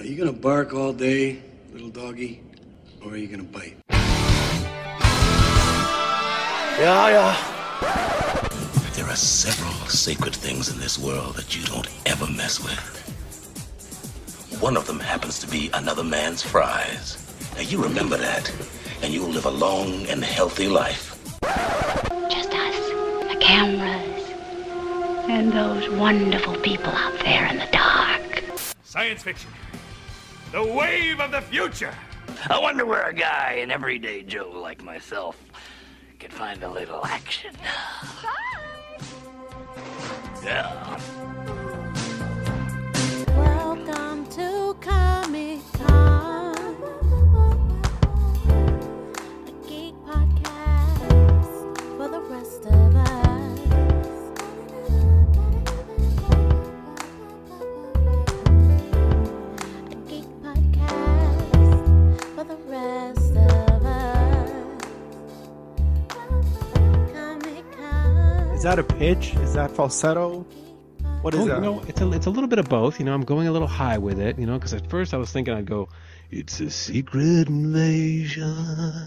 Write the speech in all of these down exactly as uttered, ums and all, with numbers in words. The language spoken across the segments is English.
Are you gonna bark all day, little doggy? Or are you gonna bite? Yeah, yeah. There are several sacred things in this world that you don't ever mess with. One of them happens to be another man's fries. Now you remember that, and you'll live a long and healthy life. Just us, the cameras, and those wonderful people out there in the dark. Science fiction. The wave of the future. I wonder where a guy, an everyday Joe like myself, could find a little action. Yeah. Welcome to Comic-Con, a geek podcast for the rest of us. A geek podcast for the rest of us. Comic-Con. Is that a pitch? Is that falsetto? What is Oh, that? you know, it's a it's a little bit of both. You know, I'm going a little high with it. You know, because at first I was thinking I'd go, "It's a secret invasion.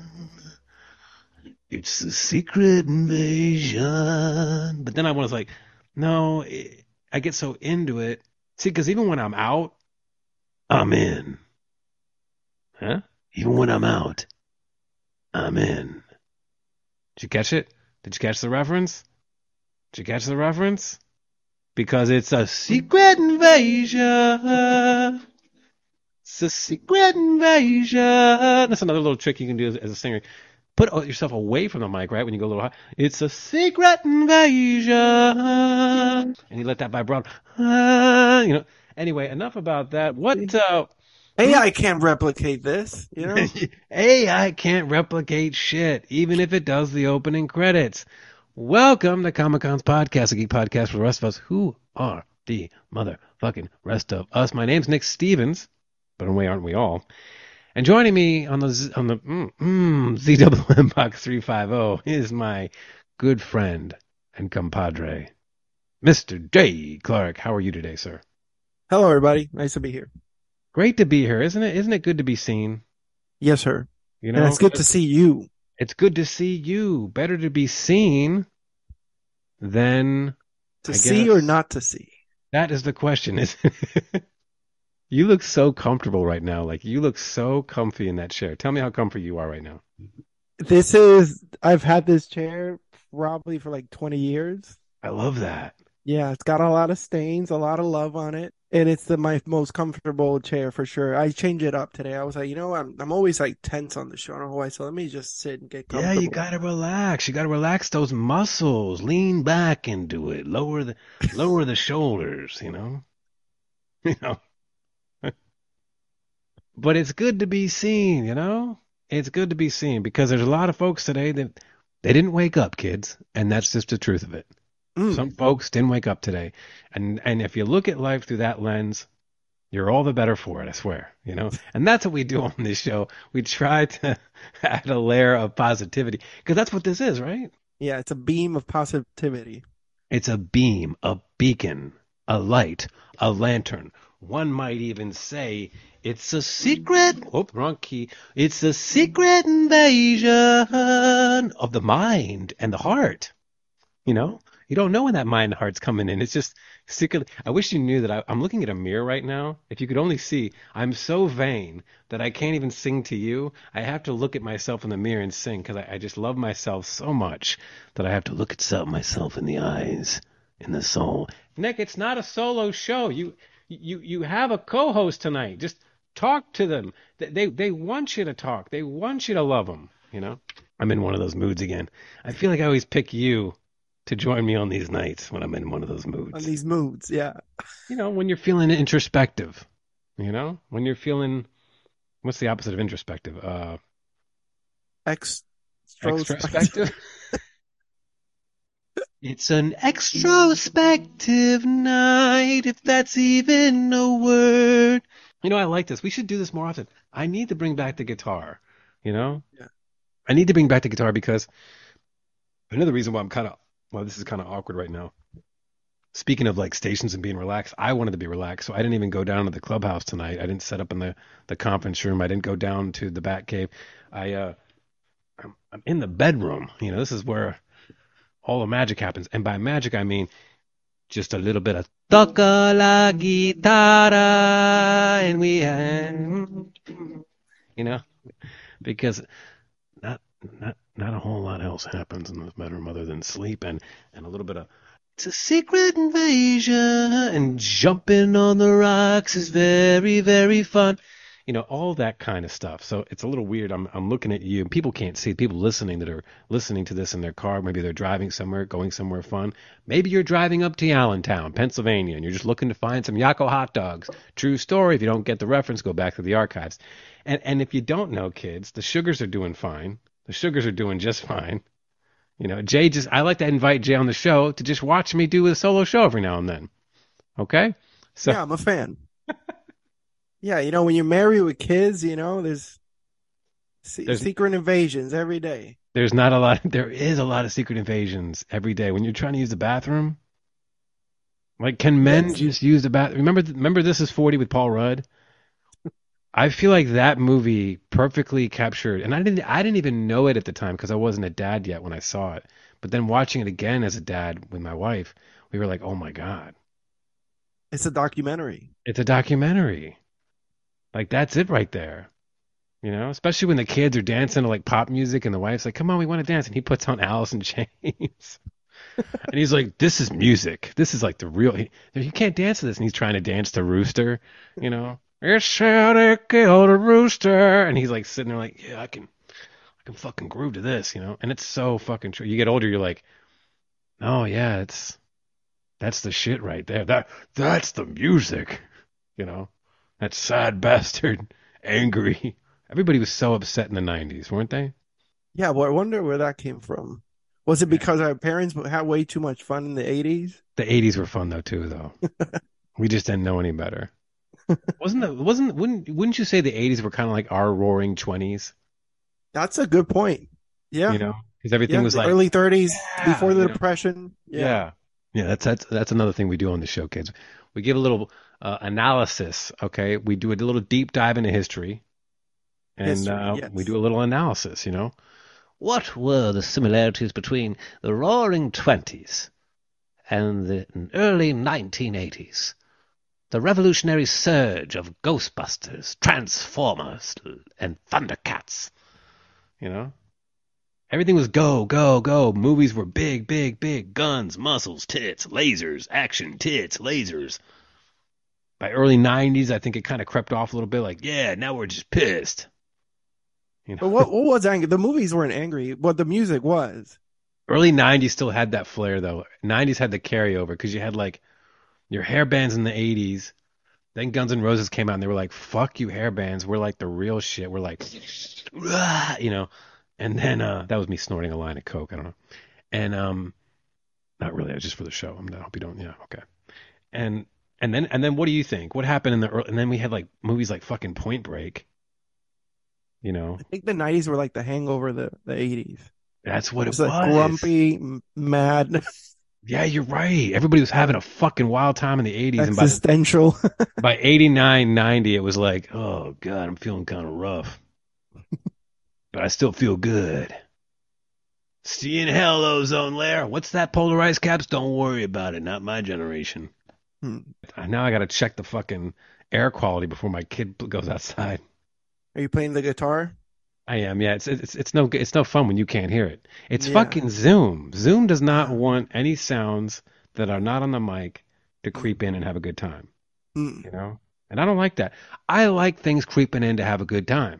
It's a secret invasion." But then I was like, no, it, I get so into it. See, because even when I'm out, I'm in. Huh? Even when I'm out, I'm in. Did you catch it? Did you catch the reference? Did you catch the reference? Because it's a secret invasion. It's a secret invasion. That's another little trick you can do as, as a singer. Put yourself away from the mic, right, when you go a little high. It's a secret invasion. And you let that vibrato. Uh, you know. Anyway, enough about that. What? Uh, A I can't replicate this, you know? A I can't replicate shit, even if it does the opening credits. Welcome to Comic-Con's podcast, a geek podcast for the rest of us. Who are the motherfucking rest of us? My name's Nick Stevens, but in a way, aren't we all? And joining me on the Z, on the mm, mm, Z W M Box three fifty is my good friend and compadre, Mister J. Clark. How are you today, sir? Hello, everybody. Nice to be here. Great to be here, isn't it? Isn't it good to be seen? Yes, sir. You know, And it's good to see you. It's good to see you. Better to be seen than To I see guess. or not to see? That is the question. Is you look so comfortable right now. Like you look so comfy in that chair. Tell me how comfy you are right now. This is, I've had this chair probably for like twenty years. I love that. Yeah, it's got a lot of stains, a lot of love on it. And it's the my most comfortable chair for sure. I changed it up today. I was like, you know, I'm I'm always like tense on the show. I don't know why. So let me just sit and get Yeah, comfortable. you gotta relax. You gotta relax those muscles. Lean back into it. Lower the lower the shoulders. You know. You know. But it's good to be seen. You know. It's good to be seen because there's a lot of folks today that they didn't wake up, kids, and that's just the truth of it. Mm. Some folks didn't wake up today. And and if you look at life through that lens, you're all the better for it, I swear. You know? And that's what we do on this show. We try to add a layer of positivity. Because that's what this is, right? Yeah, it's a beam of positivity. It's a beam, a beacon, a light, a lantern. One might even say it's a secret, oh, wrong key. It's a secret invasion of the mind and the heart. You know? You don't know when that mind and heart's coming in. It's just secretly. I wish you knew that I, I'm looking at a mirror right now. If you could only see, I'm so vain that I can't even sing to you. I have to look at myself in the mirror and sing because I, I just love myself so much that I have to look at some, myself in the eyes, in the soul. Nick, it's not a solo show. You you you have a co-host tonight. Just talk to them. They, they they want you to talk. They want you to love them. You know, I'm in one of those moods again. I feel like I always pick you to join me on these nights when I'm in one of those moods. On these moods, yeah. You know, when you're feeling introspective. You know, when you're feeling, what's the opposite of introspective? Uh, Ex- extrospective. It's an extrospective night, if that's even a word. You know, I like this. We should do this more often. I need to bring back the guitar. You know? Yeah. I need to bring back the guitar because another reason why I'm kind of, well, this is kind of awkward right now. Speaking of like stations and being relaxed, I wanted to be relaxed, so I didn't even go down to the clubhouse tonight. I didn't set up in the, the conference room. I didn't go down to the Bat Cave. I uh, I'm, I'm in the bedroom. You know, this is where all the magic happens. And by magic, I mean just a little bit of toca la guitarra, and we, you know, because not not not a whole lot else happens in this bedroom other than sleep and and a little bit of. It's a secret invasion, and jumping on the rocks is very, very fun. You know, all that kind of stuff. So it's a little weird. I'm I'm looking at you. People can't see. People listening that are listening to this in their car. Maybe they're driving somewhere, going somewhere fun. Maybe you're driving up to Allentown, Pennsylvania, and you're just looking to find some Yakko hot dogs. True story. If you don't get the reference, go back to the archives. And and if you don't know, kids, the Sugars are doing fine. The Sugars are doing just fine. You know, Jay just, I like to invite Jay on the show to just watch me do a solo show every now and then. Okay? So, yeah, I'm a fan. Yeah, you know, when you're married with kids, you know, there's, se- There's- secret invasions every day. there's not a lot, there is a lot of secret invasions every day. When you're trying to use the bathroom, like, can men Yes. just use the bathroom? Remember, remember This Is forty with Paul Rudd? I feel like that movie perfectly captured, and I didn't, I didn't even know it at the time because I wasn't a dad yet when I saw it. But then watching it again as a dad with my wife, we were like, oh my God, It's a documentary. it's a documentary. Like, that's it right there. You know, especially when the kids are dancing to like pop music and the wife's like, come on, we want to dance. And he puts on Alice in Chains. And he's like, this is music. This is like the real, he, you can't dance to this. And he's trying to dance to Rooster, you know. It's how they kill the rooster. And he's like sitting there like, yeah, I can, I can fucking groove to this, you know. And it's so fucking true. You get older, you're like, oh yeah, it's, that's the shit right there. That, that's the music, you know. That sad bastard, angry. Everybody was so upset in the nineties, weren't they? Yeah, well, I wonder where that came from. Was it because our parents had way too much fun in the eighties? The eighties were fun though too, though. We just didn't know any better. Wasn't the wasn't wouldn't wouldn't you say the eighties were kind of like our roaring twenties? That's a good point. Yeah. You know, because everything Yeah, was the like early thirties, yeah, before the you know. Depression. yeah. Yeah. yeah, That's that's that's another thing we do on the show, kids. We give a little uh, analysis. Okay, we do a little deep dive into history, and History, uh, yes. we do a little analysis. You know, what were the similarities between the Roaring Twenties and the early nineteen eighties? The revolutionary surge of Ghostbusters, Transformers, and Thundercats. You know? Everything was go, go, go. Movies were big, big, big. Guns, muscles, tits, lasers, action, tits, lasers. By early nineties, I think it kind of crept off a little bit. Like, yeah, now we're just pissed. You know? But what, what was angry? The movies weren't angry, but the music was. Early nineties still had that flair, though. nineties had the carryover because you had, like, your hair bands in the eighties. Then Guns N' Roses came out and they were like, fuck you hair bands. We're like the real shit. We're like, "Rah," you know. And then uh, that was me snorting a line of Coke. I don't know. And um, not really. It was just for the show. I hope you don't. Yeah, okay. And and then and then what do you think? What happened in the early, and then we had like movies like fucking Point Break. You know, I think the nineties were like the hangover of the, the eighties. that's what It it was was. like grumpy, m- mad, Yeah, you're right. Everybody was having a fucking wild time in the eighties. And by, existential. by eighty-nine, ninety, it was like, oh, God, I'm feeling kind of rough. But I still feel good. See you in hell, ozone layer. What's that, polarized caps? Don't worry about it. Not my generation. Hmm. Now I got to check the fucking air quality before my kid goes outside. Are you playing the guitar? I am, yeah. It's it's it's no it's no fun when you can't hear it. It's Yeah. fucking Zoom. Zoom does not want any sounds that are not on the mic to creep in and have a good time. Mm. You know, and I don't like that. I like things creeping in to have a good time.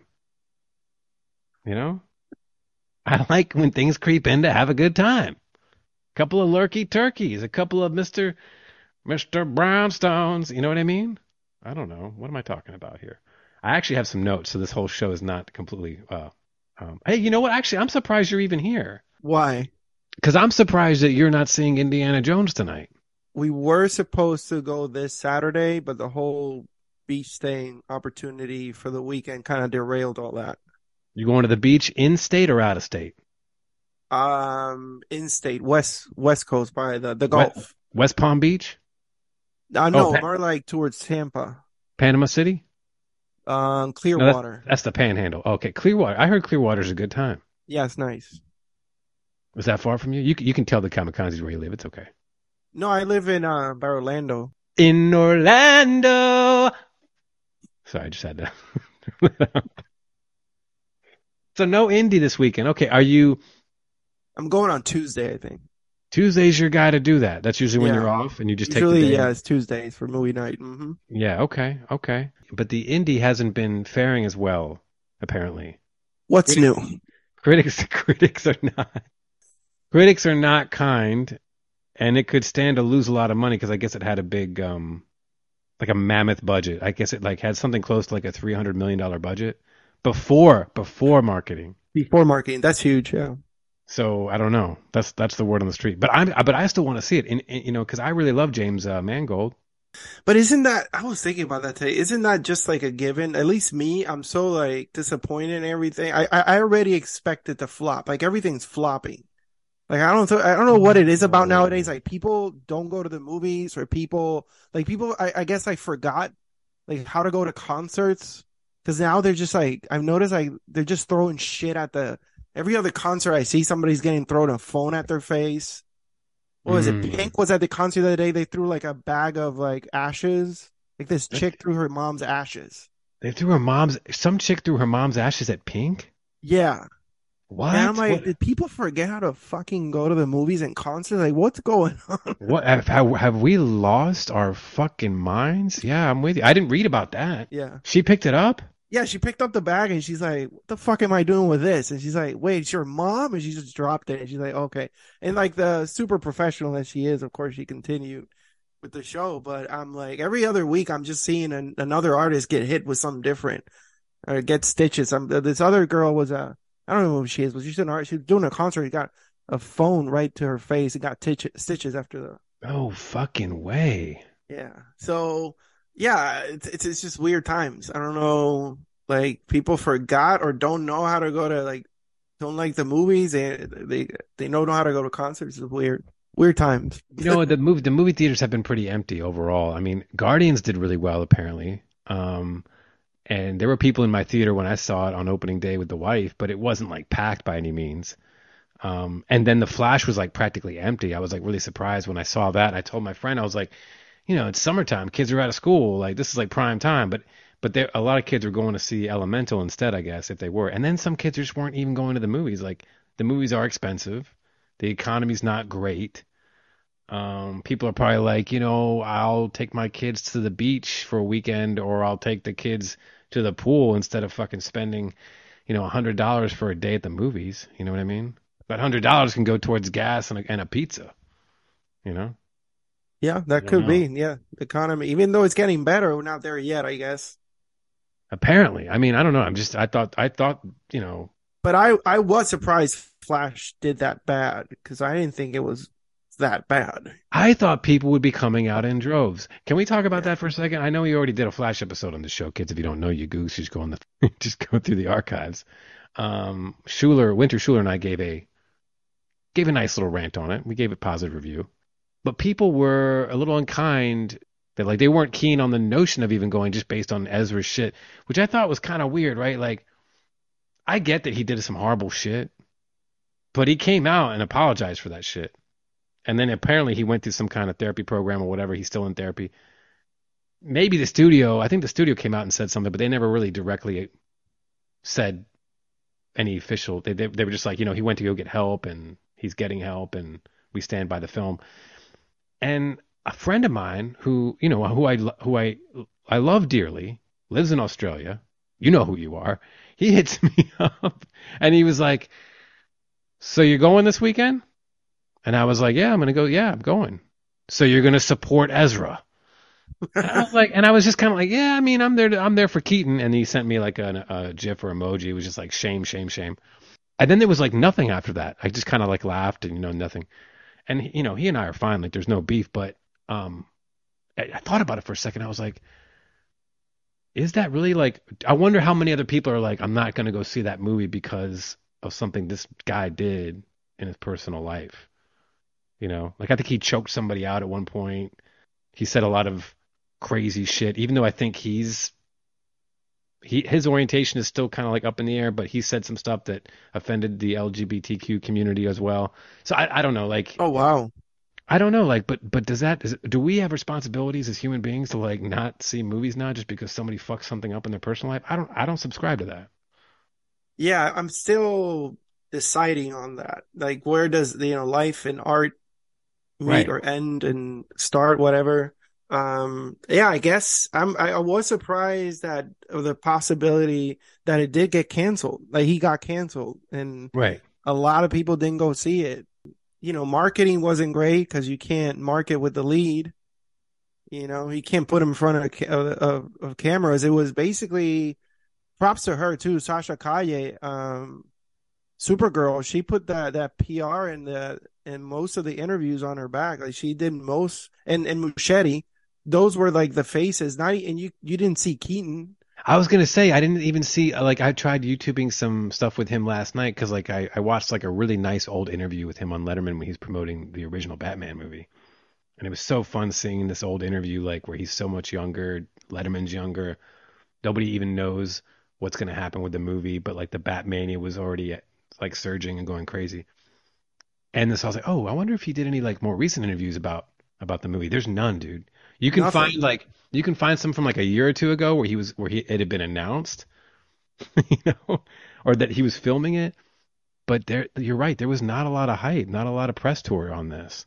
You know, I like when things creep in to have a good time. A couple of lurky turkeys, a couple of Mister Mister Brownstones. You know what I mean? I don't know. What am I talking about here? I actually have some notes, so this whole show is not completely. Uh, um, hey, you know what? Actually, I'm surprised you're even here Why? because I'm surprised that you're not seeing Indiana Jones tonight. We were supposed to go this Saturday, but the whole beach staying opportunity for the weekend kind of derailed all that. You going to the beach in state or out of state? Um, in state, west west coast by the the Gulf. West Palm Beach? Uh, Oh, no, Pa- more like towards Tampa. Panama City? Um, No, that's, Clearwater. that's the Panhandle. Okay, Clearwater. I heard Clearwater's a good time. Yeah, it's nice. Was that far from you? You can, you can tell the kamikazes where you live. It's okay. No, I live in uh by Orlando. In Orlando. Sorry, I just had to. So no indie this weekend. Okay, are you I'm going on Tuesday, I think. Tuesday's your guy to do that? That's usually when Yeah. you're off and you just Usually, take the day. yeah, it's Tuesdays for movie night. hmm Yeah, okay, okay. But the indie hasn't been faring as well, apparently. What's Critics, new? critics, critics are not. Critics are not kind, and it could stand to lose a lot of money because I guess it had a big, um, like a mammoth budget. I guess it like had something close to like a three hundred million dollar budget before before marketing. Before marketing, that's huge. Yeah. So I don't know. That's that's the word on the street. But I'm but I still want to see it. And, and, you know, because I really love James uh, Mangold. But isn't that, I was thinking about that today. Isn't that just like a given? At least me, I'm so like disappointed in everything. I, I, I already expect it to flop. Like everything's flopping. Like I don't, th- I don't know what it is about nowadays. Like people don't go to the movies, or people, like people, I, I guess I forgot like how to go to concerts. Cause now they're just like, I've noticed like they're just throwing shit at the, every other concert I see, somebody's getting thrown a phone at their face. What was Mm. it? Pink was at the concert the other day. They threw like a bag of like ashes. Like this chick threw her mom's ashes. They threw her mom's some chick threw her mom's ashes at Pink. Yeah. What? And I'm like, what? did people forget how to fucking go to the movies and concerts? Like, what's going on? What have, have have we lost our fucking minds? Yeah, I'm with you. I didn't read about that. Yeah. She picked it up. Yeah, she picked up the bag and she's like, what the fuck am I doing with this? And she's like, wait, it's your mom? And she just dropped it. And she's like, okay. And like the super professional that she is, of course, she continued with the show. But I'm like, every other week, I'm just seeing an, another artist get hit with something different or get stitches. I'm, this other girl was a, I don't know who she is, but she's an artist. She was doing a concert. She got a phone right to her face and got titch- stitches after the. Oh fucking way. Yeah. So yeah, it's, it's it's just weird times. I don't know, like people forgot or don't know how to go to like don't like the movies. They they they don't know how to go to concerts. It's weird, weird times. You know, the movie the movie theaters have been pretty empty overall. I mean, Guardians did really well apparently. Um, and there were people in my theater when I saw it on opening day with the wife, but it wasn't like packed by any means. Um, and then The Flash was like practically empty. I was like really surprised when I saw that. And I told my friend, I was like, you know, it's summertime, kids are out of school, like this is like prime time. But but there a lot of kids are going to see Elemental instead, I guess, if they were. And then some kids just weren't even going to the movies. Like the movies are expensive, the economy's not great. Um, people are probably like, you know, I'll take my kids to the beach for a weekend, or I'll take the kids to the pool instead of fucking spending, you know, a hundred dollars for a day at the movies. You know what I mean? That hundred dollars can go towards gas and a, and a pizza. You know? Yeah, that I could don't be. know. Yeah, the economy, even though it's getting better, we're not there yet, I guess. Apparently, I mean, I don't know. I'm just, I thought, I thought, you know, But I I was surprised Flash did that bad because I didn't think it was that bad. I thought people would be coming out in droves. Can we talk about that for a second? I know we already did a Flash episode on the show, kids. If you don't know, you goose, just go on the, just go through the archives. Um, Schuler, Winter Schuler, and I gave a gave a nice little rant on it. We gave a positive review, but people were a little unkind. That like they weren't keen on the notion of even going just based on Ezra's shit, which I thought was kind of weird, right? Like, I get that he did some horrible shit, but he came out and apologized for that shit. And then apparently he went through some kind of therapy program or whatever. He's still in therapy. Maybe the studio, I think the studio came out and said something, but they never really directly said any official. They, they, they were just like, you know, he went to go get help and he's getting help and we stand by the film. And a friend of mine who, you know, who I, who I, I love dearly, lives in Australia. You know who you are. He hits me up and he was like, so you're going this weekend? And I was like, yeah, I'm going to go. Yeah, I'm going. So you're going to support Ezra. And I was like, and I was just kind of like, yeah, I mean, I'm there, to, I'm there for Keaton. And he sent me like a, a GIF or emoji. It was just like shame, shame, shame. And then there was like nothing after that. I just kind of like laughed and, you know, nothing. And, you know, he and I are fine. Like there's no beef, but, um, I, I thought about it for a second. I was like, is that really like, I wonder how many other people are like, I'm not going to go see that movie because of something this guy did in his personal life. You know, like I think he choked somebody out at one point. He said a lot of crazy shit, even though I think he's he his orientation is still kind of like up in the air, but he said some stuff that offended the L G B T Q community as well. So I, I don't know, like Oh wow. I don't know, like, but but does that is, do we have responsibilities as human beings to like not see movies now just because somebody fucks something up in their personal life? I don't I don't subscribe to that. Yeah, I'm still deciding on that. Like, where does you know life and art meet Right. or end and start, whatever. Um, yeah, I guess I'm, I, I was surprised that of the possibility that it did get canceled. Like he got canceled and Right. a lot of people didn't go see it. You know, marketing wasn't great because you can't market with the lead. You know, you can't put him in front of, ca- of, of, of cameras. It was basically props to her too, Sasha Calle. Um, Supergirl, she put that that P R in the in most of the interviews on her back. Like she did most, and and Muschietti, those were like the faces. Not e- and you you didn't see Keaton. I was gonna say I didn't even see like I tried YouTubing some stuff with him last night because like I, I watched like a really nice old interview with him on Letterman when he's promoting the original Batman movie, and it was so fun seeing this old interview like where he's so much younger, Letterman's younger, nobody even knows what's gonna happen with the movie, but like the Batmania was already like surging and going crazy, and this I was like, oh, I wonder if he did any like more recent interviews about about the movie. There's none, dude. You can find Nothing. like you can find some from like a year or two ago where he was where he it had been announced, you know, or that he was filming it. But there, you're right. There was not a lot of hype, not a lot of press tour on this.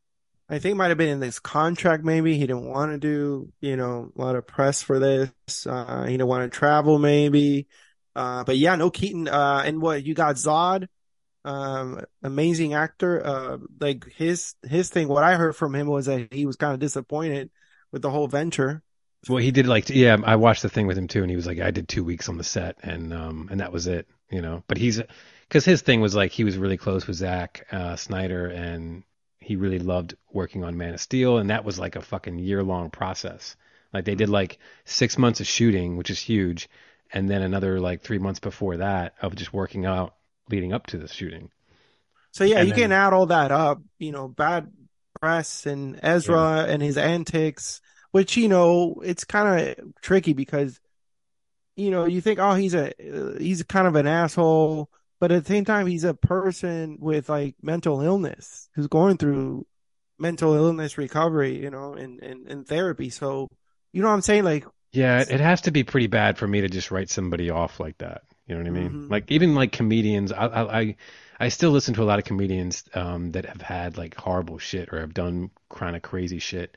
I think it might have been in this contract. Maybe he didn't want to do you know a lot of press for this. Uh, he didn't want to travel. Maybe. Uh, but yeah, no Keaton. Uh, and what you got Zod. Um, amazing actor. Uh, like his his thing. What I heard from him was that he was kind of disappointed with the whole venture. Well, he did like yeah. I watched the thing with him too, and he was like, I did two weeks on the set, and um, and that was it, you know. But he's because his thing was like he was really close with Zack uh, Snyder, and he really loved working on Man of Steel, and that was like a fucking year long process. Like they did like six months of shooting, which is huge, and then another like three months before that of just working out leading up to the shooting. So yeah, And you can then add all that up. You know, bad press and yeah, Ezra and his antics, which you know it's kind of tricky because you know you think, oh, he's a he's kind of an asshole, but at the same time, he's a person with like mental illness who's going through mental illness recovery. You know, and and, and therapy. So you know what I'm saying? Like, yeah, it, it has to be pretty bad for me to just write somebody off like that. You know what I mean? mhm. Like even like comedians, I I I I still listen to a lot of comedians um that have had like horrible shit or have done kind of crazy shit.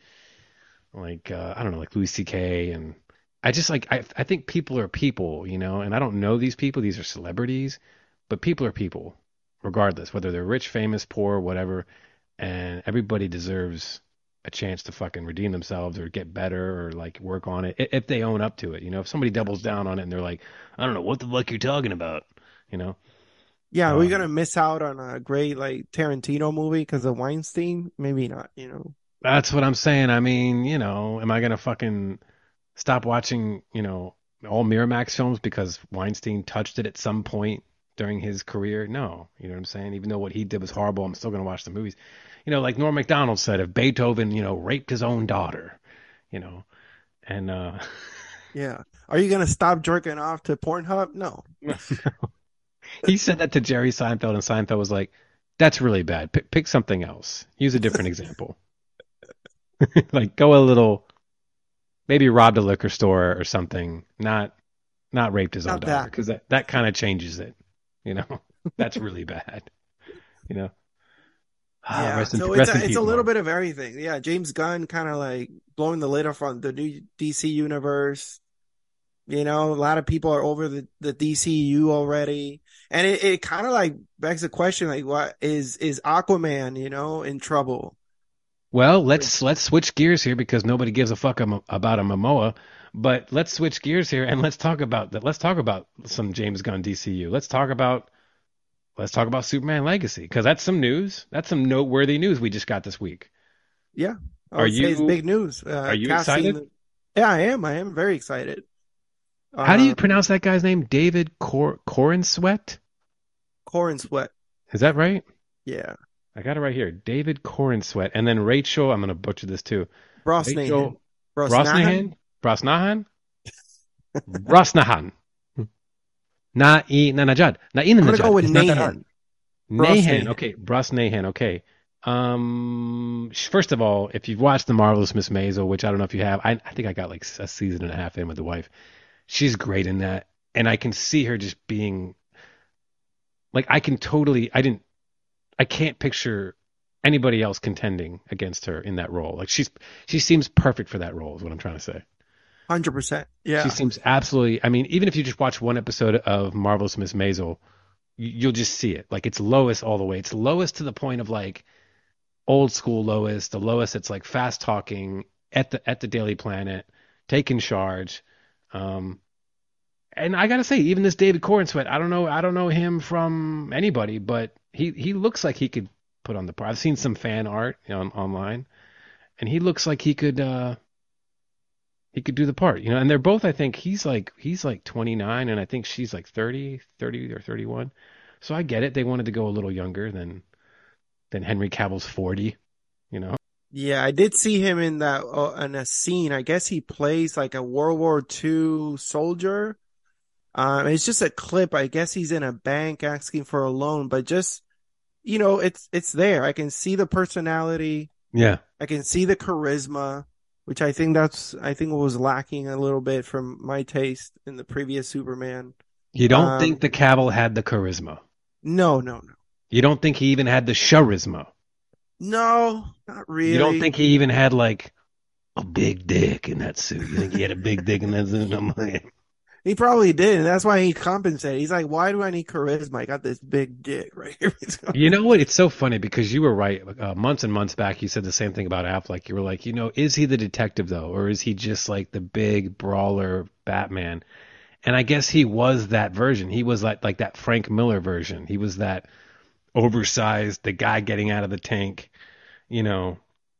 Like uh, I don't know, like Louis C K, and I just like I I think people are people, you know, and I don't know these people. These are celebrities, but people are people, regardless whether they're rich, famous, poor, whatever, and everybody deserves a chance to fucking redeem themselves or get better or like work on it i- if they own up to it. You know, if somebody doubles down on it and they're like, I don't know what the fuck you're talking about, you know. Yeah, we're Um, gonna miss out on a great like Tarantino movie because of Weinstein. Maybe not. You know. that's what I'm saying. I mean, you know, am I gonna fucking stop watching, you know, all Miramax films because Weinstein touched it at some point during his career? No, you know what I'm saying? Even though what he did was horrible, I'm still gonna watch the movies. You know, like Norm Macdonald said, if Beethoven, you know, raped his own daughter, you know, and uh Yeah. Are you gonna stop jerking off to Pornhub? No. he said that to Jerry Seinfeld, and Seinfeld was like, "That's really bad. Pick, pick something else. Use a different example. Like, go a little, maybe robbed a liquor store or something. Not, not raped his own Not daughter, that. because that that kind of changes it. You know, that's really bad. You know, ah, Yeah. rest in So it's rest a in it's peace, a little Norm. bit of everything. Yeah. James Gunn kind of like blowing the lid off on the new D C universe. You know, a lot of people are over the, the D C U already. And it, it kind of like begs the question, like, what is, is Aquaman, you know, in trouble? Well, let's let's switch gears here because nobody gives a fuck am- about a Momoa. But let's switch gears here and let's talk about that. Let's talk about some James Gunn D C U. Let's talk about let's talk about Superman Legacy because that's some news. That's some noteworthy news we just got this week. Yeah. I Are would say it's you big news. are Uh, you excited? casting. Yeah, I am. I am very excited. How do you Um, pronounce that guy's name? David Cor Corenswet? Corin Sweat. Is that right? Yeah. I got it right here. David Corenswet, and then Rachel. I'm gonna butcher this too. Brosnahan. Rachel Brosnahan? Brosnahan. Brosnahan. Brosnahan. Na i na najad. Na I'm gonna go Najad. with It's not that hard. Nahan. Nahan. Brosnahan. Okay, Brosnahan. Okay. Um. sh- First of all, if you've watched The Marvelous Miss Maisel, which I don't know if you have, I, I think I got like a season and a half in with the wife. She's great in that, and I can see her just being like I can totally. I didn't. I can't picture anybody else contending against her in that role. Like she's she seems perfect for that role. Is what I'm trying to say. one hundred percent. She Yeah. seems absolutely. I mean, even if you just watch one episode of Marvelous Miss Maisel, you, you'll just see it. Like it's Lois all the way. It's Lois to the point of like old school Lois, the Lois that's like fast talking at the at the Daily Planet, taking charge. Um, and I gotta say, even this David Corenswet, I don't know, I don't know him from anybody, but he he looks like he could put on the part. I've seen some fan art, you know, on, online, and he looks like he could uh he could do the part, you know. And they're both, I think, he's like he's like twenty-nine, and I think she's like thirty, thirty or thirty-one. So I get it. They wanted to go a little younger than than Henry Cavill's forty, you know. Yeah, I did see him in that uh, in a scene. I guess he plays like a World War Two soldier. Um, it's just a clip. I guess he's in a bank asking for a loan, but just you know, it's it's there. I can see the personality. Yeah. I can see the charisma, which I think that's I think was lacking a little bit from my taste in the previous Superman. You don't Um, think the Cavill had the charisma? No, no, no, You don't think he even had the charisma? no, not really. You don't think he even had like a big dick in that suit? You think he had a big dick in that suit? I'm like, He probably did, and that's why he compensated. He's like, "Why do I need charisma? I got this big dick right here." you know what? It's so funny because you were right. Uh, months and months back, you said the same thing about Affleck. You were like, you know, is he the detective though, or is he just like the big brawler Batman? And I guess he was that version. He was like like that Frank Miller version. He was that oversized, the guy getting out of the tank, you know,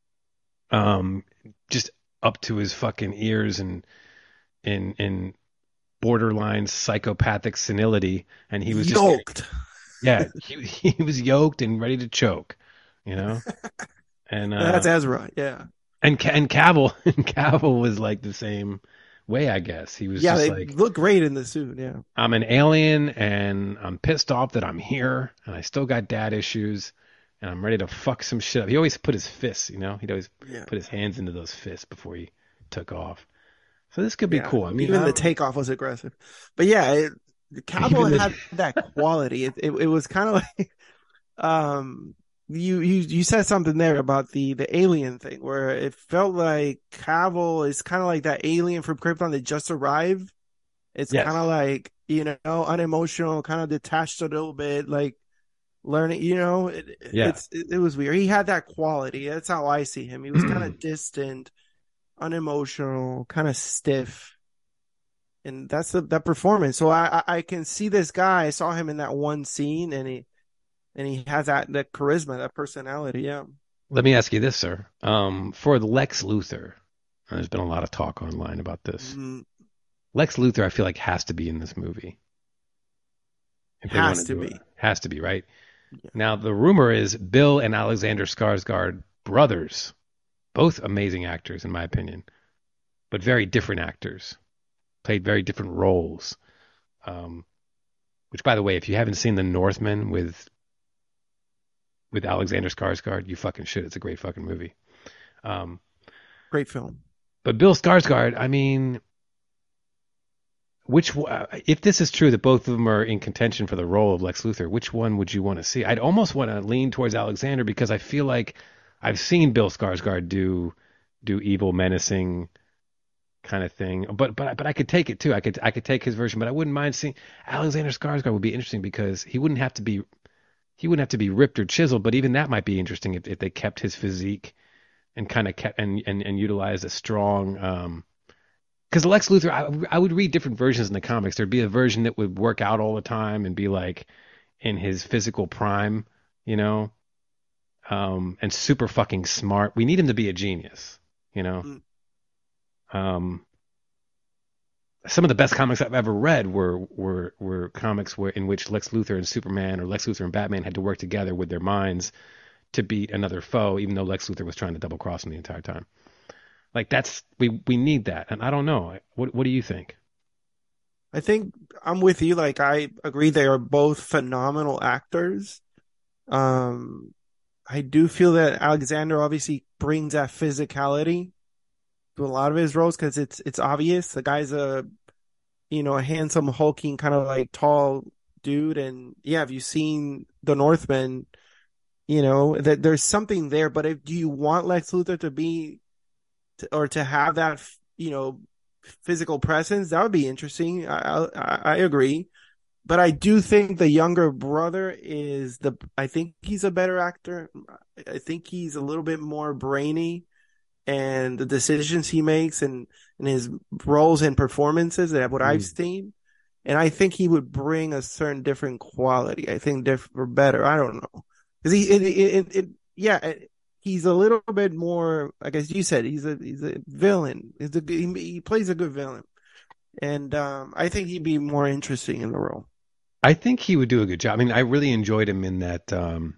um, just up to his fucking ears and in in borderline psychopathic senility, and he was just yoked. yeah, he he was yoked and ready to choke, you know. And uh, That's Ezra. Yeah, and Ca- and Cavill and Cavill was like the same way, I guess. He was yeah. just They like, look great in the suit. Yeah, I'm an alien and I'm pissed off that I'm here and I still got dad issues and I'm ready to fuck some shit up. He always put his fists, you know, he'd always yeah. put his hands into those fists before he took off. So this could be Yeah. cool. I mean, even I the don't- takeoff was aggressive, but yeah, it, Cavill Even the- had that quality. It it, it was kind of like, um, you you you said something there about the the alien thing, where it felt like Cavill is kind of like that alien from Krypton that just arrived. It's Yes. kind of like, you know, unemotional, kind of detached a little bit, like learning, you know, it, Yeah. it's, it, it was weird. He had that quality. That's how I see him. He was kind of distant, unemotional, kind of stiff. And that's the, that performance. So I, I, I can see this guy. I saw him in that one scene and he, and he has that, that charisma, that personality. Yeah. Let me ask you this, sir. Um, for the Lex Luthor, and there's been a lot of talk online about this. Mm, Lex Luthor, I feel like, has to be in this movie. If they Has wanna to do be. it. Has to be, right? Yeah. Now, the rumor is Bill and Alexander Skarsgård, brothers, both amazing actors, in my opinion, but very different actors, played very different roles. Um, which, by the way, if you haven't seen The Northman with with Alexander Skarsgård, you fucking should. It's a great fucking movie. Um, Great film. But Bill Skarsgård, I mean, which uh, if this is true that both of them are in contention for the role of Lex Luthor, which one would you want to see? I'd almost want to lean towards Alexander because I feel like I've seen Bill Skarsgård do do evil, menacing kind of thing. But but but I could take it too. I could I could take his version, but I wouldn't mind seeing Alexander Skarsgård would be interesting because he wouldn't have to be he wouldn't have to be ripped or chiseled, but even that might be interesting if, if they kept his physique and kind of kept and, and, and utilized a strong um because Lex Luthor, I, I would read different versions in the comics. There'd be a version that would work out all the time and be like in his physical prime, you know, um, and super fucking smart. We need him to be a genius, you know. Mm. Um, some of the best comics I've ever read were were were comics where in which Lex Luthor and Superman or Lex Luthor and Batman had to work together with their minds to beat another foe, even though Lex Luthor was trying to double cross him the entire time. Like that's we we need that, and I don't know. What what do you think? I think I'm with you. Like, I agree they are both phenomenal actors. Um, I do feel that Alexander obviously brings that physicality to a lot of his roles because it's it's obvious the guy's a you know a handsome, hulking kind of like tall dude, and yeah, have you seen The Northman? You know that there's something there, but if do you want Lex Luthor to be to, or to have that you know physical presence? That would be interesting. I, I I agree, but I do think the younger brother is the. I think he's a better actor. I think he's a little bit more brainy, and the decisions he makes and and his roles and performances that what Mm. I've seen, and I think he would bring a certain different quality. I think different better. I don't know because he it, it, it, it yeah. He's a little bit more, I guess you said, he's a he's a villain. He's a, he, he plays a good villain, and um, I think he'd be more interesting in the role. I think he would do a good job. I mean, I really enjoyed him in that um,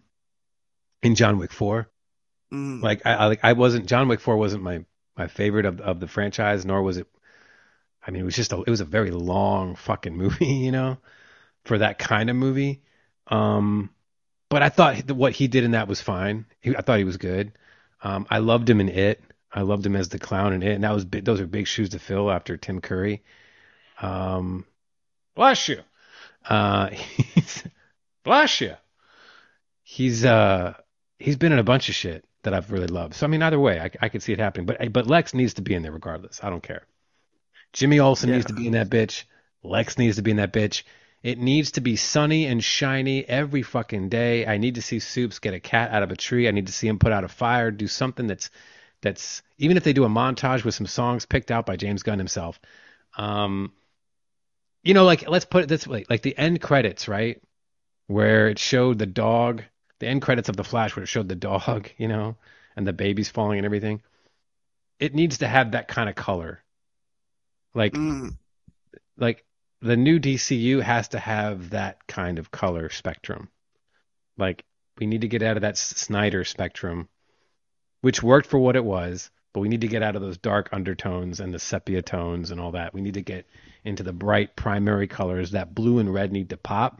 in John Wick four. Mm. Like I, I like I wasn't John Wick four wasn't my my favorite of of the franchise, nor was it. I mean, it was just a, it was a very long fucking movie, you know, for that kind of movie. Um, but I thought what he did in that was fine. He, I thought he was good. Um, I loved him in It. I loved him as the clown in It, and that was big, those are big shoes to fill after Tim Curry. Um, bless you. Uh, he's, bless you. He's uh he's been in a bunch of shit that I've really loved. So I mean, either way, I, I could see it happening. But but Lex needs to be in there regardless. I don't care. Jimmy Olsen Yeah. needs to be in that bitch. Lex needs to be in that bitch. It needs to be sunny and shiny every fucking day. I need to see Soups get a cat out of a tree. I need to see him put out a fire, do something that's that's even if they do a montage with some songs picked out by James Gunn himself. Um, you know, like let's put it this way, like the end credits, right? Where it showed the dog, the end credits of The Flash where it showed the dog, you know, and the babies falling and everything. It needs to have that kind of color. Like Mm. like the new D C U has to have that kind of color spectrum. Like we need to get out of that Snyder spectrum, which worked for what it was, but we need to get out of those dark undertones and the sepia tones and all that. We need to get into the bright primary colors. That blue and red need to pop.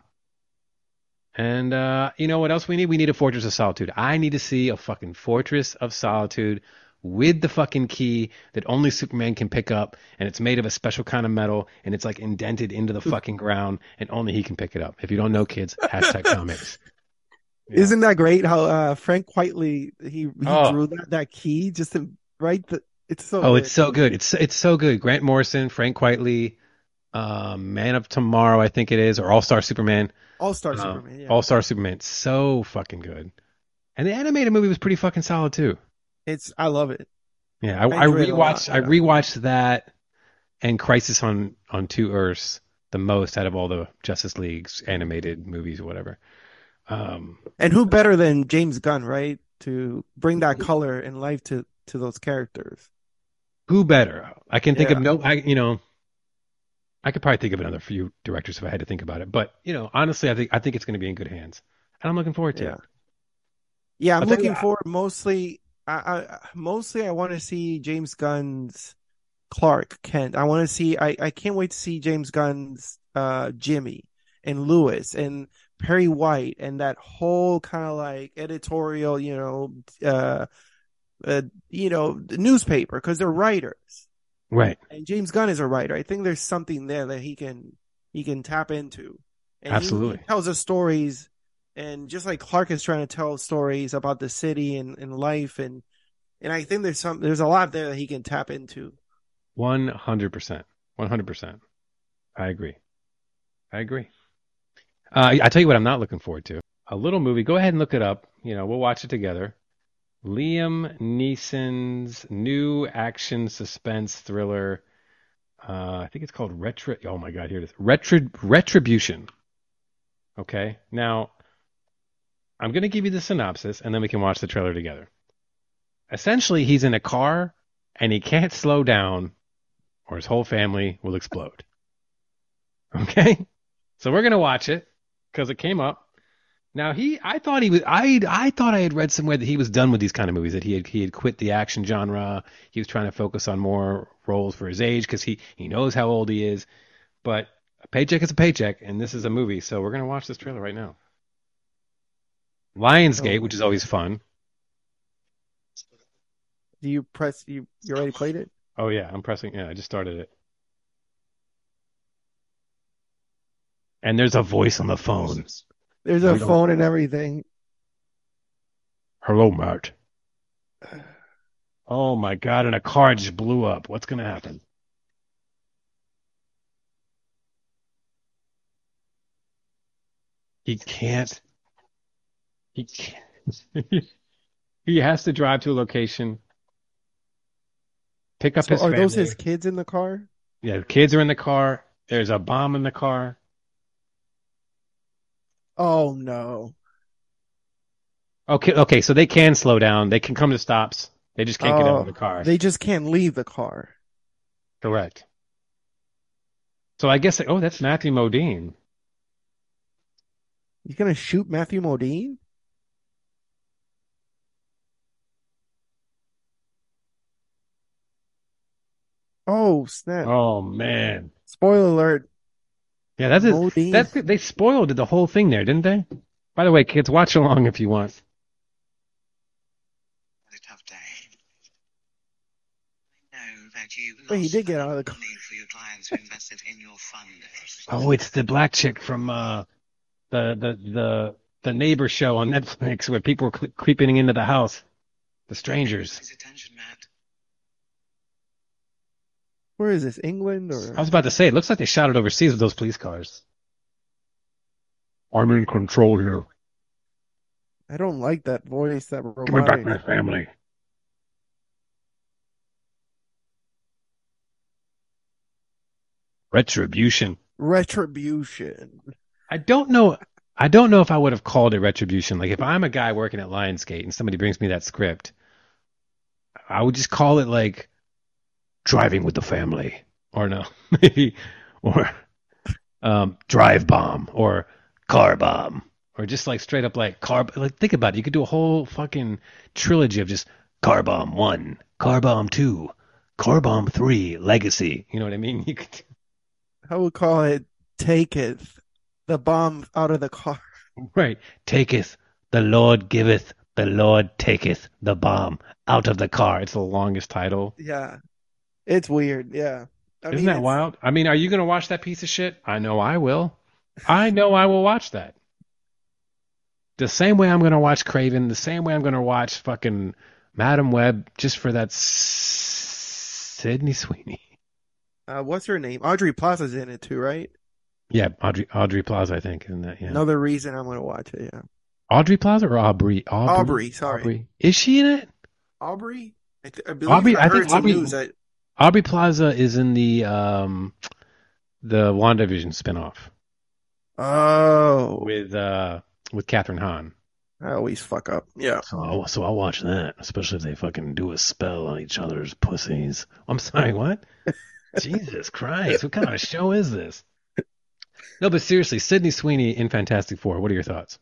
And uh, you know what else we need? We need a Fortress of Solitude. I need to see a fucking Fortress of Solitude with the fucking key that only Superman can pick up, and it's made of a special kind of metal, and it's like indented into the fucking ground, and only he can pick it up. If you don't know, kids, hashtag comics. Yeah. Isn't that great how uh, Frank Whiteley he he Oh. drew that, that key just to write the it's so Oh, good. it's so good. It's it's so good. Grant Morrison, Frank Whiteley, um, Man of Tomorrow, I think it is, or All Star Superman. All Star Um, Superman. Yeah. All Star Superman. So fucking good. And the animated movie was pretty fucking solid too. It's I love it. Yeah, I, I I enjoyed it a lot, rewatched I yeah. rewatched that and Crisis on on Two Earths the most out of all the Justice League's animated movies or whatever. Um, And who better than James Gunn, right? To bring that color and life to to those characters. who better? I can think of Yeah. no. I you know, I could probably think of another few directors if I had to think about it. But you know, honestly, I think I think it's going to be in good hands, and I'm looking forward to Yeah. it. Yeah, I'm I'll tell you looking what- forward mostly I, I mostly I want to see James Gunn's Clark Kent. I want to see I, I can't wait to see James Gunn's uh Jimmy and Lewis and Perry White and that whole kind of like editorial, you know, uh, uh you know, newspaper because they're writers. Right. And James Gunn is a writer. I think there's something there that he can he can tap into. And he- Absolutely. he tells us stories, and just like Clark is trying to tell stories about the city and, and life, and and I think there's some there's a lot there that he can tap into. One hundred percent. One hundred percent. I agree. I agree. Uh, I tell you what, I'm not looking forward to a little movie. Go ahead and look it up. You know, we'll watch it together. Liam Neeson's new action suspense thriller. Uh, I think it's called Retro. Oh my God, here it is. Retro Retribution. Okay. Now, I'm going to give you the synopsis, and then we can watch the trailer together. Essentially, he's in a car, and he can't slow down, or his whole family will explode. Okay? So we're going to watch it, because it came up. Now he, I thought he was, I, I thought I had read somewhere that he was done with these kind of movies. That he had, he had quit the action genre. He was trying to focus on more roles for his age because he, he knows how old he is. But a paycheck is a paycheck, and this is a movie, so we're gonna watch this trailer right now. Lionsgate, Oh. which is always fun. Do you press you you already played it? Oh yeah, I'm pressing. Yeah, I just started it. And there's a voice on the phone. There's a We don't- phone and everything. Hello, Matt. Oh my God! And a car just blew up. What's gonna happen? He can't. He can't. He has to drive to a location, pick up So his are family. those his kids in the car? Yeah, the kids are in the car. There's a bomb in the car. Oh no. Okay, okay, so they can slow down. They can come to stops. They just can't get out Oh, of the car. They just can't leave the car. Correct. So I guess, oh, that's Matthew Modine. You gonna shoot Matthew Modine? Oh snap! Oh man. Spoiler alert. Yeah, that's it. Modine. That's they spoiled the whole thing there, didn't they? By the way, kids, watch along if you want. A tough day. I know that you Wait, he lost did get out of the car. money for your clients who invested in your fund. Oh, it's the black chick from uh the the the the neighbor show on Netflix where people were cre- creeping into the house. The strangers. His attention, Matt. Where is this? England or? I was about to say, it looks like they shot it overseas with those police cars. I'm in control here. I don't like that voice. That Give me back robotic. my family. Retribution. Retribution. I don't know. I don't know if I would have called it retribution. Like if I'm a guy working at Lionsgate and somebody brings me that script, I would just call it like driving with the family, or no, maybe, or um, drive bomb, or car bomb, or just like straight up like car. Like think about it. You could do a whole fucking trilogy of just car bomb one, car bomb two, car bomb three, legacy. You know what I mean? You could. I would call it "Taketh the bomb out of the car." Right. Taketh, the Lord giveth, the Lord taketh the bomb out of the car. It's the longest title. Yeah, it's weird. Yeah, I Isn't mean, that it's- wild? I mean, are you going to watch that piece of shit? I know I will. I know I will watch that. The same way I'm going to watch Craven, the same way I'm going to watch fucking Madam Web just for that S- Sydney Sweeney. Uh, what's her name? Audrey Plaza's in it too, right? Yeah, Audrey Audrey Plaza, I think, isn't that? Yeah. Another reason I'm gonna watch it. Yeah, Audrey Plaza or Aubrey? Aubrey. Aubrey, sorry. Aubrey. Is she in it? Aubrey. I, th- I believe Aubrey- I I heard think some Aubrey- news that Aubrey Plaza is in the um the WandaVision spinoff oh, with uh with Catherine Hahn. I always fuck up. Yeah, So I'll, so I'll watch that, especially if they fucking do a spell on each other's pussies. I'm sorry, what? Jesus Christ, what kind of a show is this? No, but seriously, Sydney Sweeney in Fantastic Four. What are your thoughts?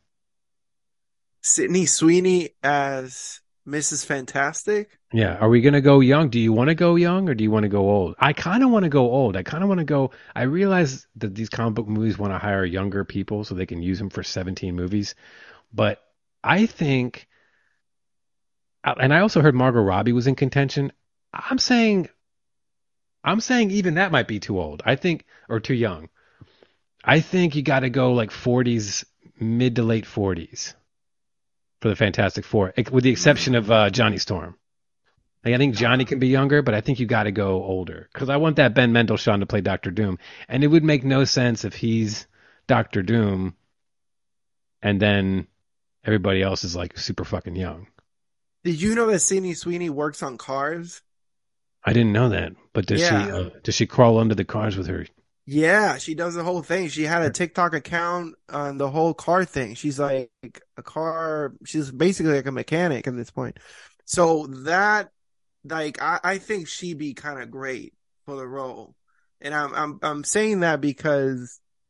Sydney Sweeney as Missus Fantastic. Yeah, are we gonna go young? Do you want to go young or do you want to go old? I kind of want to go old. I kind of want to go. I realize that these comic book movies want to hire younger people so they can use them for seventeen movies, but I think, and I also heard Margot Robbie was in contention. I'm saying, I'm saying even that might be too old. I think, or too young. I think you got to go like forties, mid to late forties for the Fantastic Four, with the exception of uh, Johnny Storm. Like, I think Johnny can be younger, but I think you got to go older because I want that Ben Mendelsohn to play Doctor Doom, and it would make no sense if he's Doctor Doom, and then everybody else is like super fucking young. Did you know that Sydney Sweeney works on cars? I didn't know that, but does Yeah. she uh, does she crawl under the cars with her? Yeah, she does the whole thing. She had a TikTok account on the whole car thing. She's like a car. She's basically like a mechanic at this point. So that, like, I, I think she'd be kind of great for the role. And I'm I'm I'm saying that because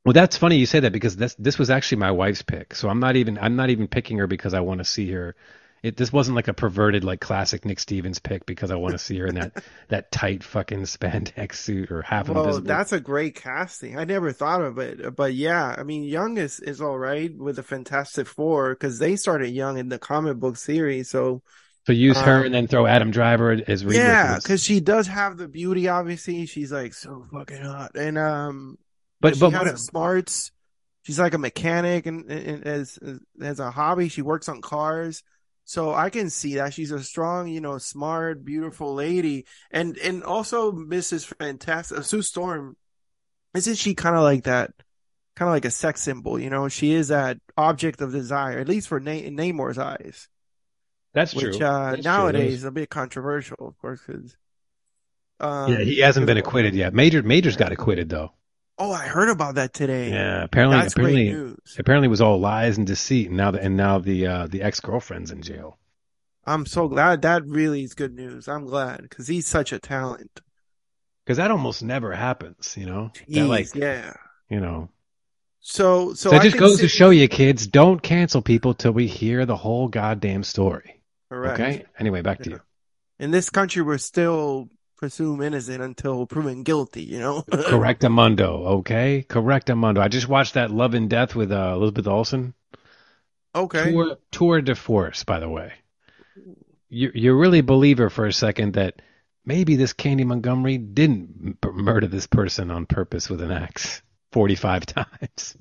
Well, that's funny you say that because this this was actually my wife's pick. So I'm not even I'm not even picking her because I want to see her. It this wasn't like a perverted like classic Nick Stevens pick because I want to see her in that that tight fucking spandex suit or half Well, invisible. that's a great casting. I never thought of it, but yeah, I mean, Young is is all right with the Fantastic Four because they started Young in the comic book series. So So use her um, and then throw Adam Driver as Reed yeah, Richards. because she does have the beauty. Obviously, she's like so fucking hot, and um, But she but has what the smarts. She's like a mechanic, and, and as as a hobby, she works on cars. So I can see that she's a strong, you know, smart, beautiful lady, and and also Missus Fantastic, Sue Storm. Isn't she kind of like that? Kind of like a sex symbol, you know? She is that object of desire, at least for Na- in Namor's eyes. That's Which true. uh, That's nowadays true. is a bit controversial, of course, because Yeah, um, he hasn't 'cause- been acquitted yet. Major Major's yeah. got acquitted though. Oh, I heard about that today. Yeah, apparently That's great apparently news. apparently it was all lies and deceit, and now the and now the uh, the ex girlfriend's in jail. I'm so glad. That really is good news. I'm glad because he's such a talent. Because that almost never happens, you know. That Jeez, like yeah. you know. So, so So it I just think goes to Sydney- show you, kids, don't cancel people till we hear the whole goddamn story. Correct. Okay. Anyway, back to Yeah. you. In this country, we're still presumed innocent until proven guilty. You know. Correctamundo. Okay. Correctamundo. I just watched that Love and Death with uh, Elizabeth Olsen. Okay. Tour Tour de Force, by the way. You you really believe her for a second that maybe this Candy Montgomery didn't m- murder this person on purpose with an axe forty-five times.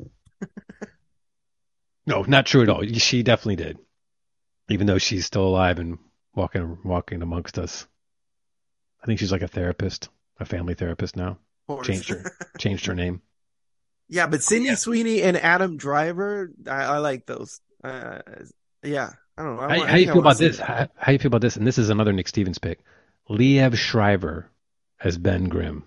No, not true at all. She definitely did, even though she's still alive and walking walking amongst us. I think she's like a therapist, a family therapist now. Of course. Changed her changed her name. Yeah, but Sydney Sweeney and Adam Driver, I, I like those. Uh, yeah, I don't know. I How, want- how I you think I feel wanna about see this? that. How, how you feel about this? And this is another Nick Stevens pick. Liev Schreiber as Ben Grimm.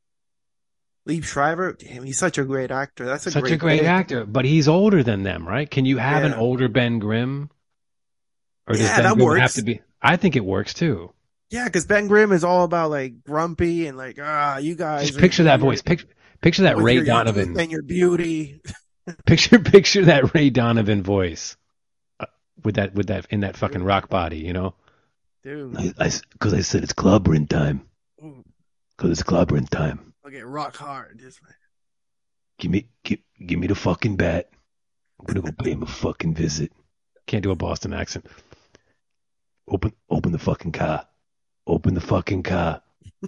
Liev Schreiber, damn, he's such a great actor. That's a Such great a great pick. actor, but he's older than them, right? Can you have an Yeah. older Ben Grimm? Or does Yeah, Ben that Grimm have works. to be? I think it works too. Yeah, because Ben Grimm is all about like grumpy and like ah, you guys. Just are picture that here voice. Picture, picture that with Ray your youth Donovan. and your beauty. Picture, picture that Ray Donovan voice uh, with that, with that in that fucking rock body, you know? Dude, Because I, I said it's clobbering time. ooh, Because it's clobbering time. I'll get rock hard. Just like, Give me, give, give me the fucking bat. I'm gonna go pay him a fucking visit. Can't do a Boston accent. Open, open the fucking car. Open the fucking car.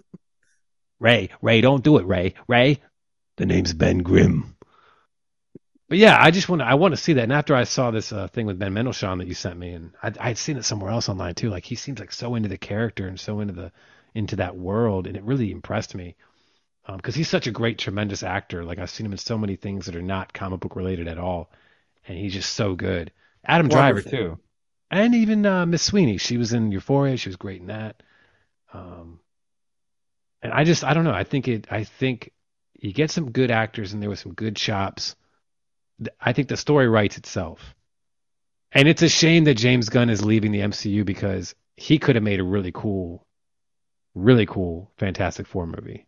Ray, Ray, don't do it, Ray. Ray. The name's Ben Grimm. But yeah, I just want to, I want to see that. And after I saw this uh, thing with Ben Mendelsohn that you sent me, and I'd, I'd seen it somewhere else online too. Like he seems like so into the character and so into the, into that world, and it really impressed me. Because um, he's such a great, tremendous actor. Like I've seen him in so many things that are not comic book related at all, and he's just so good. Adam Driver Wonderful. too, and even uh, Miss Sweeney. She was in Euphoria. She was great in that. Um, and I just, I don't know. I think it. I think you get some good actors, and there was some good chops. Th- I think the story writes itself, and it's a shame that James Gunn is leaving the M C U because he could have made a really cool, really cool Fantastic Four movie.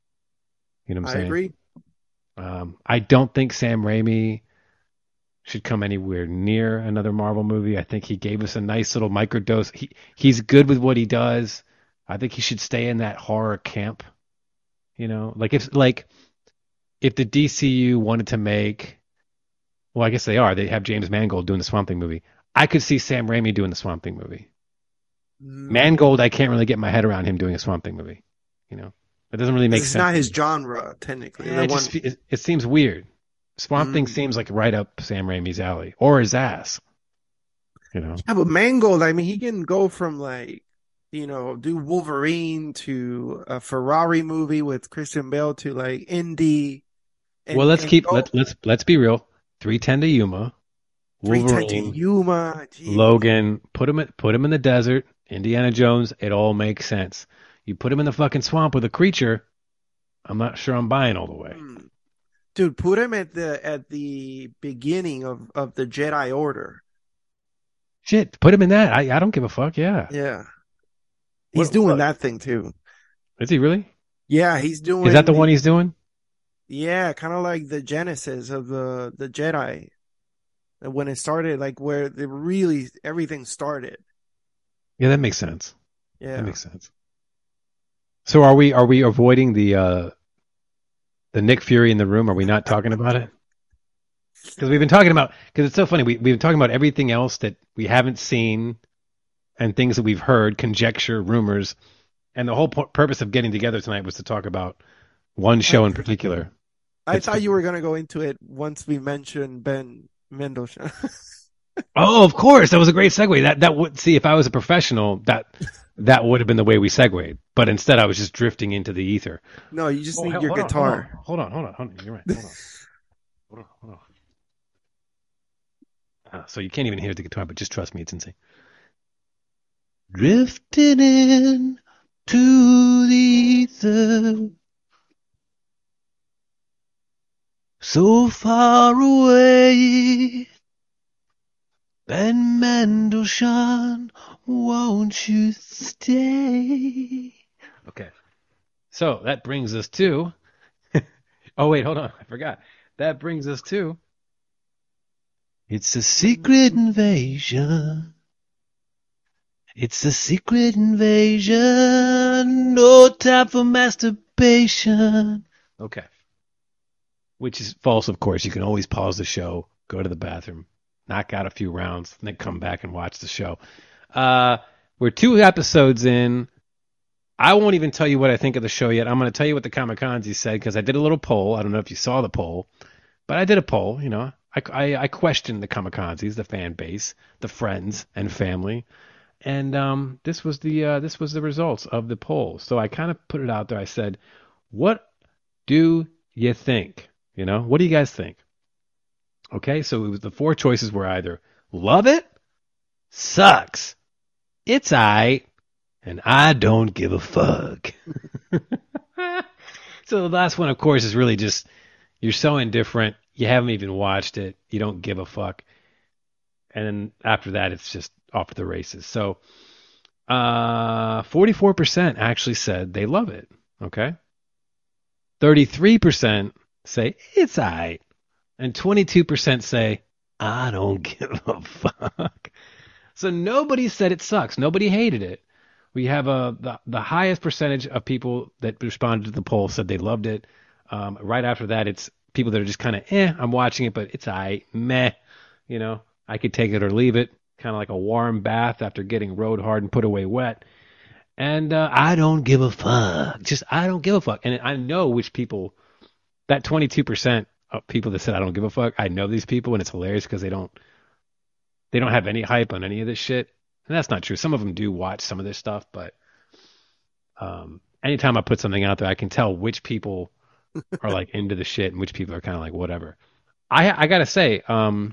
You know what I'm I saying? agree. Um, I don't think Sam Raimi should come anywhere near another Marvel movie. I think he gave us a nice little microdose. He he's good with what he does. I think he should stay in that horror camp. You know, like if like if the D C U wanted to make, well, I guess they are. They have James Mangold doing the Swamp Thing movie. I could see Sam Raimi doing the Swamp Thing movie. Mm. Mangold, I can't really get my head around him doing a Swamp Thing movie. You know, it doesn't really make It's sense. not to his me. genre, technically. Yeah, The it, one, just, fe- it, it seems weird. Swamp Thing Mm. seems like right up Sam Raimi's alley, or his ass. You know, yeah, but Mangold, I mean, he can go from like, you know, do Wolverine to a Ferrari movie with Christian Bale to like indie. and- well, let's and keep go- let's let's let's be real. three ten to Yuma, three ten to Wolverine, Yuma, geez. Logan. Put him in, put him in the desert. Indiana Jones. It all makes sense. You put him in the fucking swamp with a creature. I'm not sure I'm buying all the way. Hmm. Dude, put him at the at the beginning of, of the Jedi Order. Shit, put him in that. I I don't give a fuck. Yeah, Yeah. He's What- doing what? that thing too. is he really? Yeah, he's doing Is that the one he's doing? Yeah, kind of like the genesis of the the Jedi when it started, like where it really everything started. Yeah, that makes sense. That Yeah. makes sense. So are we are we avoiding the uh the Nick Fury in the room? Are we not talking about it? Because we've been talking about because it's so funny. We we've been talking about everything else that we haven't seen and things that we've heard, conjecture, rumors, and the whole pu- purpose of getting together tonight was to talk about one I show in particular. I It's thought you were gonna go into it once we mentioned Ben Mendelsohn. oh, of course, that was a great segue. That that would see if I was a professional, that that would have been the way we segued. But instead, I was just drifting into the ether. No, you just Oh, need hell, your hold on, hold on, guitar. hold on, hold on, hold on. You're right. Hold on, hold on, hold on. Ah, so you can't even hear the guitar, but just trust me, it's insane. Drifting in to the ether, so far away. Ben Mendelsohn, won't you stay? Okay. So that brings us to. Oh, wait, hold on. I forgot. That brings us to. It's a secret invasion. It's a secret invasion. No time for masturbation. Okay. Which is false, of course. You can always pause the show, go to the bathroom, knock out a few rounds, and then come back and watch the show. Uh, we're two episodes in. I won't even tell you what I think of the show yet. I'm going to tell you what the Kamikaze said because I did a little poll. I don't know if you saw the poll, but I did a poll. You know, I, I, I questioned the Kamikazes, the fan base, the friends and family, and um, this was the uh, this was the results of the poll. So I kind of put it out there. I said, "What do you think? You know, what do you guys think?" Okay, so it was the four choices were either love it, sucks, it's aight, and I don't give a fuck. So the last one, of course, is really just you're so indifferent, you haven't even watched it, you don't give a fuck, and then after that, it's just off to the races. So, uh, forty-four percent actually said they love it. Okay, thirty-three percent say it's aight, and twenty-two percent say I don't give a fuck. So nobody said it sucks. Nobody hated it. We have a the, the highest percentage of people that responded to the poll said they loved it. Um, right after that, it's people that are just kind of eh, I'm watching it, but it's I meh, you know, I could take it or leave it, kind of like a warm bath after getting rode hard and put away wet. And uh, I don't give a fuck. Just I don't give a fuck. And I know which people. That twenty-two percent of people that said I don't give a fuck. I know these people, and it's hilarious because they don't they don't have any hype on any of this shit. And that's not true. Some of them do watch some of this stuff, but um, anytime I put something out there, I can tell which people are like into the shit and which people are kind of like whatever. I I gotta say, um,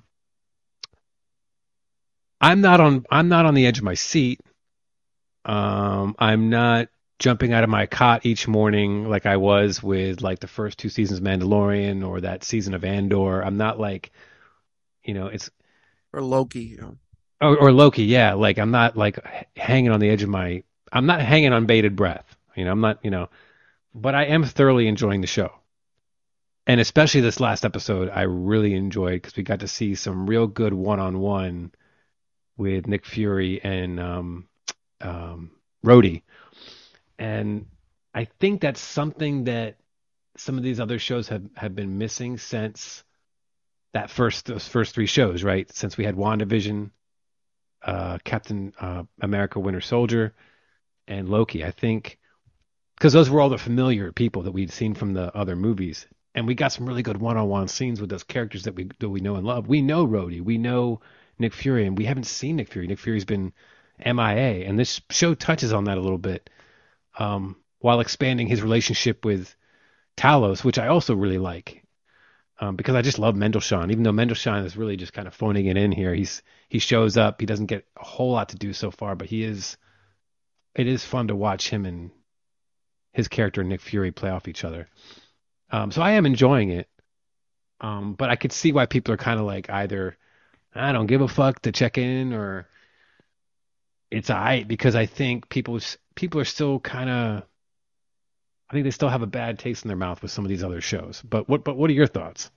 I'm not on I'm not on the edge of my seat. Um, I'm not jumping out of my cot each morning like I was with like the first two seasons of Mandalorian or that season of Andor. I'm not like, you know, it's Or Loki. You know. or, or Loki, yeah. Like I'm not like h- hanging on the edge of my. I'm not hanging on bated breath. You know, I'm not. You know, but I am thoroughly enjoying the show, and especially this last episode, I really enjoyed because we got to see some real good one-on-one with Nick Fury and um, um, Rhodey, and I think that's something that some of these other shows have have been missing since that first those first three shows, right? Since we had WandaVision, uh, Captain uh, America, Winter Soldier, and Loki. I think because those were all the familiar people that we'd seen from the other movies, and we got some really good one-on-one scenes with those characters that we that we know and love. We know Rhodey, we know Nick Fury, and we haven't seen Nick Fury. Nick Fury's been M I A, and this show touches on that a little bit, um, while expanding his relationship with Talos, which I also really like. Um, because I just love Mendelsohn, even though Mendelsohn is really just kind of phoning it in here. He's he shows up. He doesn't get a whole lot to do so far, but he is. It is fun to watch him and his character Nick Fury play off each other. Um, so I am enjoying it, um, but I could see why people are kind of like either I don't give a fuck to check in or it's alright because I think people people are still kind of I think they still have a bad taste in their mouth with some of these other shows. But what but what are your thoughts?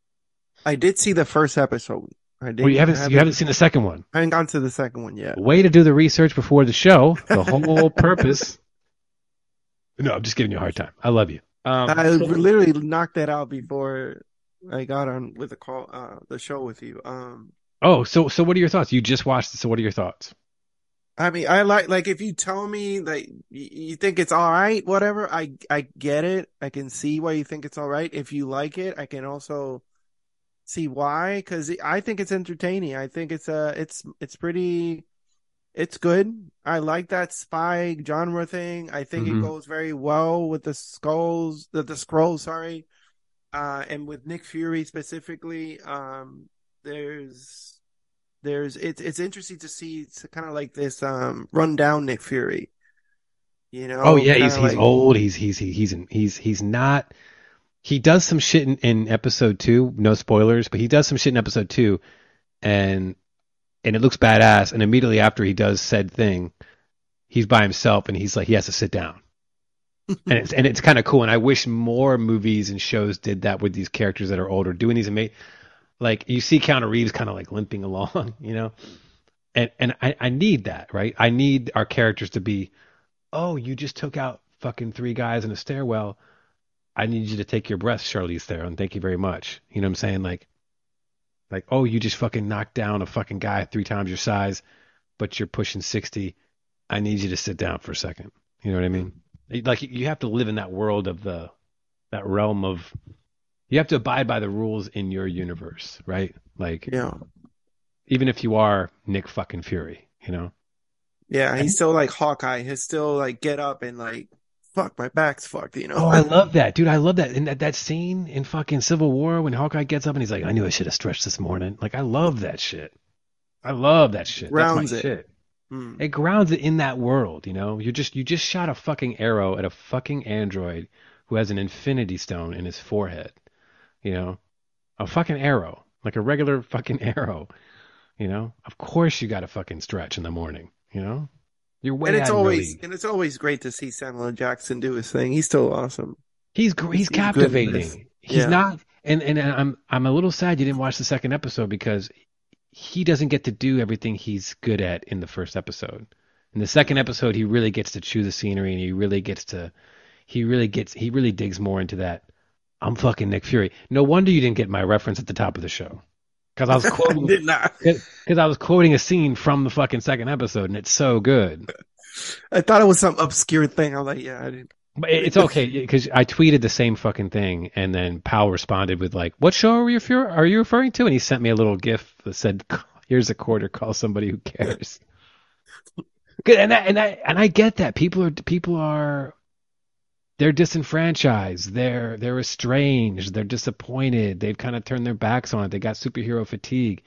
I did see the first episode. I did. Well, you haven't you haven't seen the second one. I haven't gone to the second one yet. Way to do the research before the show. The whole purpose. No, I'm just giving you a hard time. I love you. Um, I literally knocked that out before I got on with the call, uh, the show with you. Um, oh, so so what are your thoughts? You just watched it, so what are your thoughts? I mean, I like like if you tell me that you, you think it's all right, whatever. I I get it. I can see why you think it's all right. If you like it, I can also see why, because I think it's entertaining. I think it's uh it's it's pretty. It's good. I like that spy genre thing. I think Mhm. it goes very well with the skulls, the, the scrolls, sorry. Uh, and with Nick Fury specifically, um, there's, there's, it's, it's interesting to see it's kind of like this, um, rundown Nick Fury, you know? Oh yeah, kinda he's he's like- old. He's he's he- he's he's he's not. He does some shit in, in episode two. No spoilers, but he does some shit in episode two, and and it looks badass. And immediately after he does said thing, he's by himself, and he's like he has to sit down, and it's and it's kind of cool. And I wish more movies and shows did that with these characters that are older, doing these amazing. Like you see Keanu Reeves kind of like limping along, you know, and and I, I need that, right? I need our characters to be, oh, you just took out fucking three guys in a stairwell. I need you to take your breath, Charlize Theron. Thank you very much. You know what I'm saying? Like, like, oh, you just fucking knocked down a fucking guy three times your size, but you're pushing sixty. I need you to sit down for a second. You know what I mean? Like, you have to live in that world of the, that realm of, you have to abide by the rules in your universe, right? Like, Yeah. even if you are Nick fucking Fury, you know? Yeah, he's still like Hawkeye. He's still like get up and like, fuck, my back's fucked, you know? Oh, I love that, dude. I love that. And that, that scene in fucking Civil War when Hawkeye gets up and he's like, I knew I should have stretched this morning. Like, I love that shit. I love that shit. Grounds That's my it. shit. Hmm. It grounds it in that world, you know? You just you just shot a fucking arrow at a fucking android who has an infinity stone in his forehead. You know? A fucking arrow. Like a regular fucking arrow. You know? Of course you gotta fucking stretch in the morning, you know? You're way And it's out of your always league. and it's always great to see Samuel L. Jackson do his thing. He's still awesome. He's gr- he's He's good at this. captivating. He's Yeah. not, and and I'm I'm a little sad you didn't watch the second episode because he doesn't get to do everything he's good at in the first episode. In the second episode, he really gets to chew the scenery, and he really gets to, he really gets, he really digs more into that. I'm fucking Nick Fury. No wonder you didn't get my reference at the top of the show, because I was quoting, Did not. because I was quoting a scene from the fucking second episode, and it's so good. I thought it was some obscure thing. I'm like, yeah, I didn't. But it- it's okay because I tweeted the same fucking thing, and then Powell responded with like, "What show are you refer- are you referring to?" And he sent me a little GIF that said, "Here's a quarter. Call somebody who cares." Good, and that, and I and I get that people are people are they're disenfranchised, they're they're estranged, they're disappointed, they've kind of turned their backs on it, they got superhero fatigue.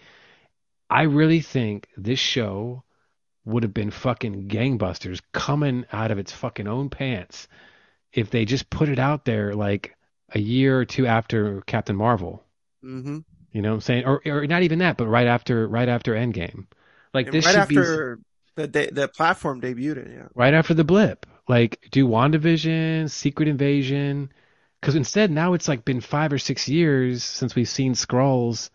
I really think this show would have been fucking gangbusters coming out of its fucking own pants if they just put it out there like a year or two after Captain Marvel. Mm-hmm. You know what I'm saying? Or or not even that, but right after right after Endgame. Like And this right should be after the de- the platform debuted, yeah. right after the blip. Like do WandaVision, Secret Invasion, because instead now it's like been five or six years since we've seen Skrulls,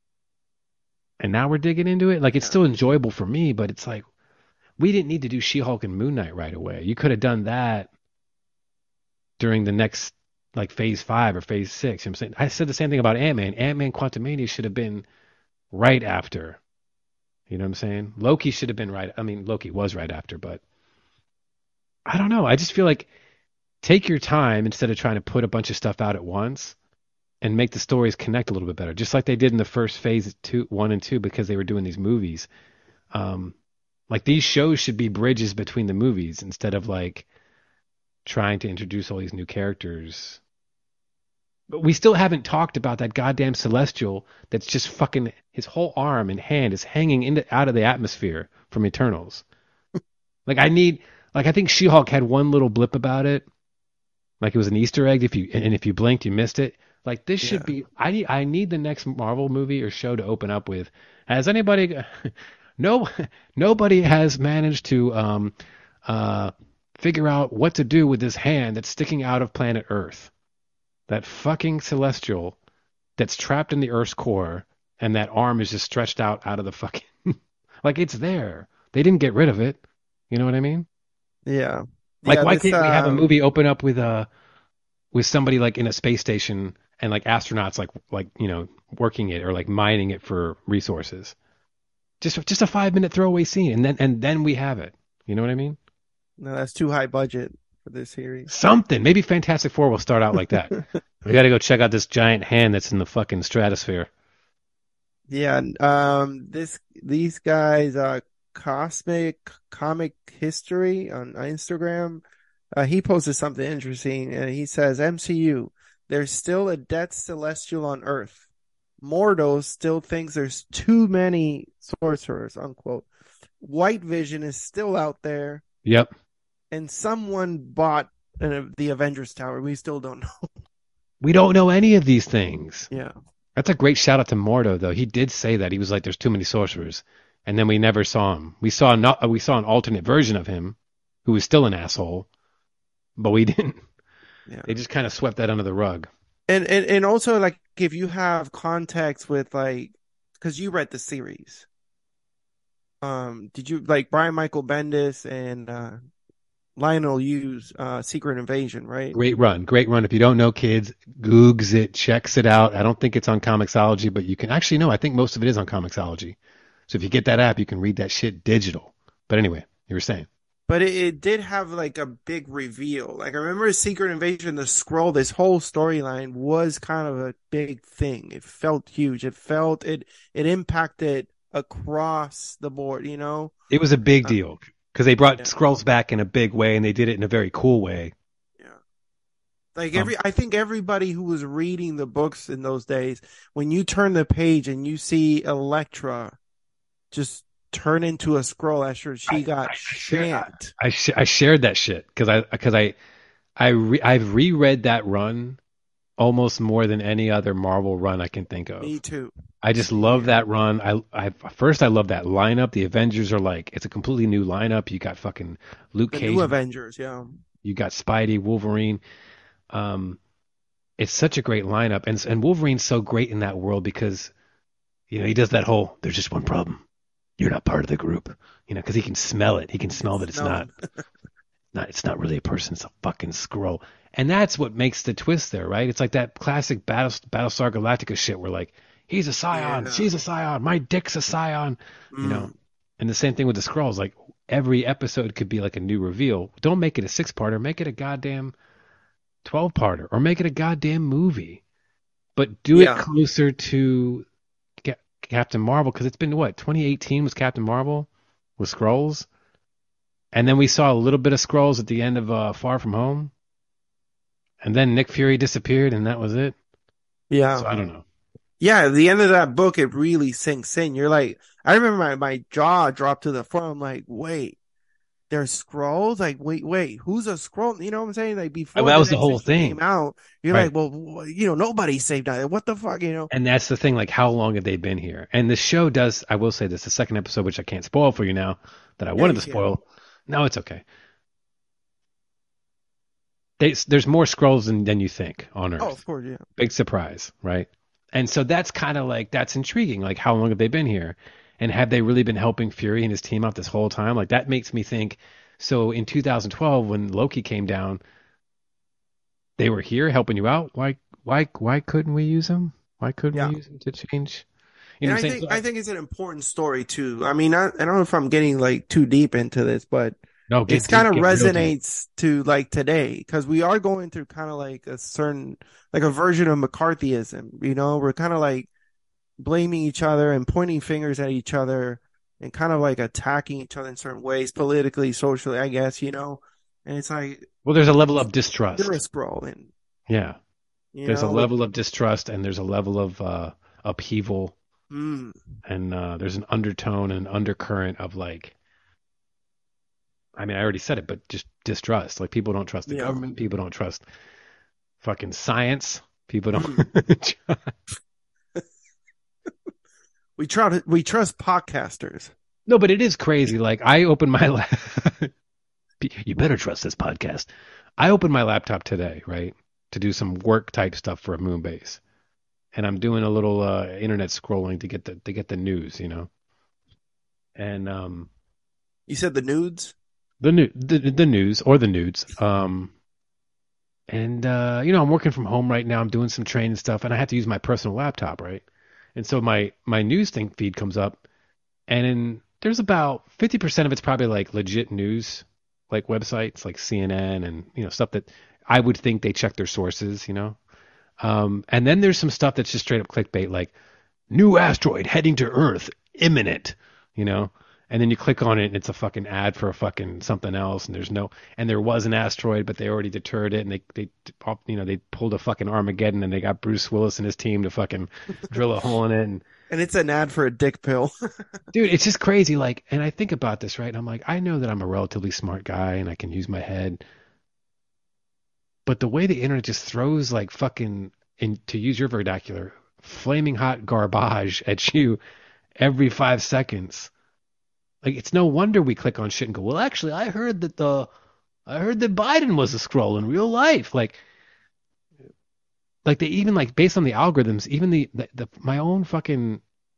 and now we're digging into it. Like it's still enjoyable for me, but it's like we didn't need to do She-Hulk and Moon Knight right away. You could have done that during the next like phase five or phase six. You know what I'm saying? I said the same thing about Ant-Man. Ant-Man Quantumania should have been right after. You know what I'm saying? Loki should have been right. I mean, Loki was right after, but I don't know. I just feel like take your time instead of trying to put a bunch of stuff out at once and make the stories connect a little bit better, just like they did in the first phase two, one and two, because they were doing these movies. Um, like these shows should be bridges between the movies instead of like trying to introduce all these new characters. But we still haven't talked about that goddamn Celestial that's just fucking his whole arm and hand is hanging into out of the atmosphere from Eternals. Like I need, like I think She-Hulk had one little blip about it, like it was an Easter egg. If you and if you blinked, you missed it. Like this should Yeah. be. I need. I need the next Marvel movie or show to open up with. Has anybody? No, nobody has managed to um, uh, figure out what to do with this hand that's sticking out of planet Earth. That fucking celestial that's trapped in the Earth's core, and that arm is just stretched out out of the fucking... like, it's there. They didn't get rid of it. You know what I mean? Yeah. Like, Yeah, why this, can't we have a uh, movie open up with uh, with somebody, like, in a space station and, like, astronauts, like, like you know, working it or, like, mining it for resources? Just just a five-minute throwaway scene, and then and then we have it. You know what I mean? No, that's too high budget for this series. Something. Maybe Fantastic Four will start out like that. We got to go check out this giant hand that's in the fucking stratosphere. Yeah, um, this these guys, uh, Cosmic Comic History on Instagram, uh, he posted something interesting, and he says, "M C U, there's still a dead celestial on Earth. Mordo still thinks there's too many sorcerers." Unquote. White Vision is still out there, Yep. and someone bought uh, the Avengers Tower. We still don't know. We don't know any of these things. Yeah. That's a great shout out to Mordo, though. He did say that. He was like, there's too many sorcerers. And then we never saw him. We saw not, we saw an alternate version of him who was still an asshole, but we didn't. Yeah. They just kind of swept that under the rug. And, and and also, like, if you have context with, like, because you read the series, um, did you like Brian Michael Bendis and uh, Lionel Yu's uh, Secret Invasion, right? Great run. Great run. If you don't know, kids, Googs it, checks it out. I don't think it's on Comixology, but you can actually know. I think most of it is on Comixology. So if you get that app, you can read that shit digital. But anyway, you were saying. But it, it did have like a big reveal. Like I remember Secret Invasion, the scroll, this whole storyline was kind of a big thing. It felt huge. It felt it it impacted across the board, you know? It was a big Uh, deal because they brought yeah. Skrulls back in a big way, and they did it in a very cool way. Yeah. Like Um, every I think everybody who was reading the books in those days, when you turn the page and you see Elektra just turn into a scroll after she got shanked. I sh- I shared that shit because I because I I re- I've reread that run almost more than any other Marvel run I can think of. Me too. I just love that run. I I first I love that lineup. The Avengers are like it's a completely new lineup. You got fucking Luke The Cage. new Avengers, yeah. You got Spidey, Wolverine. Um, it's such a great lineup, and and Wolverine's so great in that world because you know he does that whole "there's just one problem, you're not part of the group," you know, because he can smell it. He can smell that it's smell not not it's not really a person. It's a fucking scroll, and that's what makes the twist there, right? It's like that classic Battle Battlestar Galactica shit where like he's a Scion, Yeah. she's a Scion, my dick's a Scion, you Mm. know. And the same thing with the Skrulls. Like every episode could be like a new reveal. Don't make it a six-parter. Make it a goddamn twelve-parter, or make it a goddamn movie. But do Yeah. it closer to Ca- Captain Marvel, because it's been what twenty eighteen was Captain Marvel with Skrulls, and then we saw a little bit of Skrulls at the end of uh, Far From Home, and then Nick Fury disappeared, and that was it. Yeah. So I don't know. Yeah, at the end of that book, it really sinks in. You're like, I remember my, my jaw dropped to the floor. I'm like, wait, there's scrolls? Like, wait, wait, who's a scroll? You know what I'm saying? Like, before Well, that was the next whole issue thing. came out, you're Right. like, well, wh- you know, nobody saved that. What the fuck, you know? And that's the thing, like, how long have they been here? And the show does, I will say this, the second episode, which I can't spoil for you now, that I wanted you to can. spoil. No, it's okay. They, there's more Skrulls than, than you think on Earth. Oh, of course, yeah. Big surprise, right? And so that's kind of like, that's intriguing. Like, how long have they been here? And have they really been helping Fury and his team out this whole time? Like, that makes me think, so in two thousand twelve, when Loki came down, they were here helping you out? Why why, why couldn't we use them? Why couldn't Yeah. we use them to change? You And know what I I'm saying? think, So- I think it's an important story too. I mean, I, I don't know if I'm getting like too deep into this, but no, get it's kind of deep, get real deep. resonates to like today because we are going through kind of like a certain, like a version of McCarthyism, you know, we're kind of like blaming each other and pointing fingers at each other and kind of like attacking each other in certain ways, politically, socially, I guess, you know, and it's like, Well, there's a level of distrust. you're a scroll and, Yeah. you There's know, a level of distrust and there's a level of uh, upheaval mm, and uh, there's an undertone and undercurrent of like, I mean, I already said it, but just distrust. Like people don't trust the Yeah. government. People don't trust fucking science. People don't. we try to, we trust podcasters. No, but it is crazy. Like I open my la- You better trust this podcast. I opened my laptop today, right, to do some work type stuff for a Moonbase, and I'm doing a little uh, internet scrolling to get the to get the news, you know. And um, You said the nudes? the new the, the news or the nudes. Um, and uh, you know, I'm working from home right now. I'm doing some training stuff, and I have to use my personal laptop, right? And so my my news thing feed comes up, and in, there's about fifty percent of it's probably like legit news, like websites like C N N and you know stuff that I would think they check their sources, you know. Um, and then there's some stuff that's just straight up clickbait, like new asteroid heading to Earth imminent, you know. And then you click on it and it's a fucking ad for a fucking something else, and there's no, and there was an asteroid, but they already deterred it, and they they you know they pulled a fucking Armageddon, and they got Bruce Willis and his team to fucking drill a hole in it, and And it's an ad for a dick pill. dude, it's just crazy. Like, and I think about this, right? And I'm like, I know that I'm a relatively smart guy and I can use my head, but the way the internet just throws like fucking, in to use your vernacular, flaming hot garbage at you every five seconds. Like, it's no wonder we click on shit and go, well, actually, I heard that the, I heard that Biden was a scroll in real life. Like, like they even like based on the algorithms, even the, the, the my own fucking,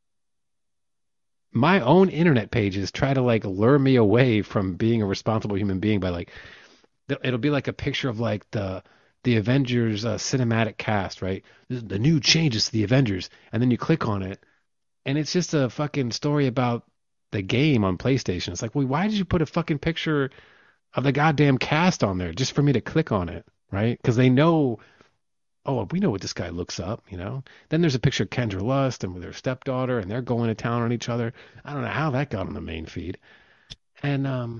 my own internet pages try to like lure me away from being a responsible human being by like, it'll be like a picture of like the, the Avengers uh, cinematic cast, right? The new changes to the Avengers. And then you click on it and it's just a fucking story about the game on PlayStation. It's like, well, why did you put a fucking picture of the goddamn cast on there just for me to click on it, right? Because they know, oh, we know what this guy looks up, you know? Then there's a picture of Kendra Lust and with her stepdaughter, and they're going to town on each other. I don't know how that got on the main feed. And, um...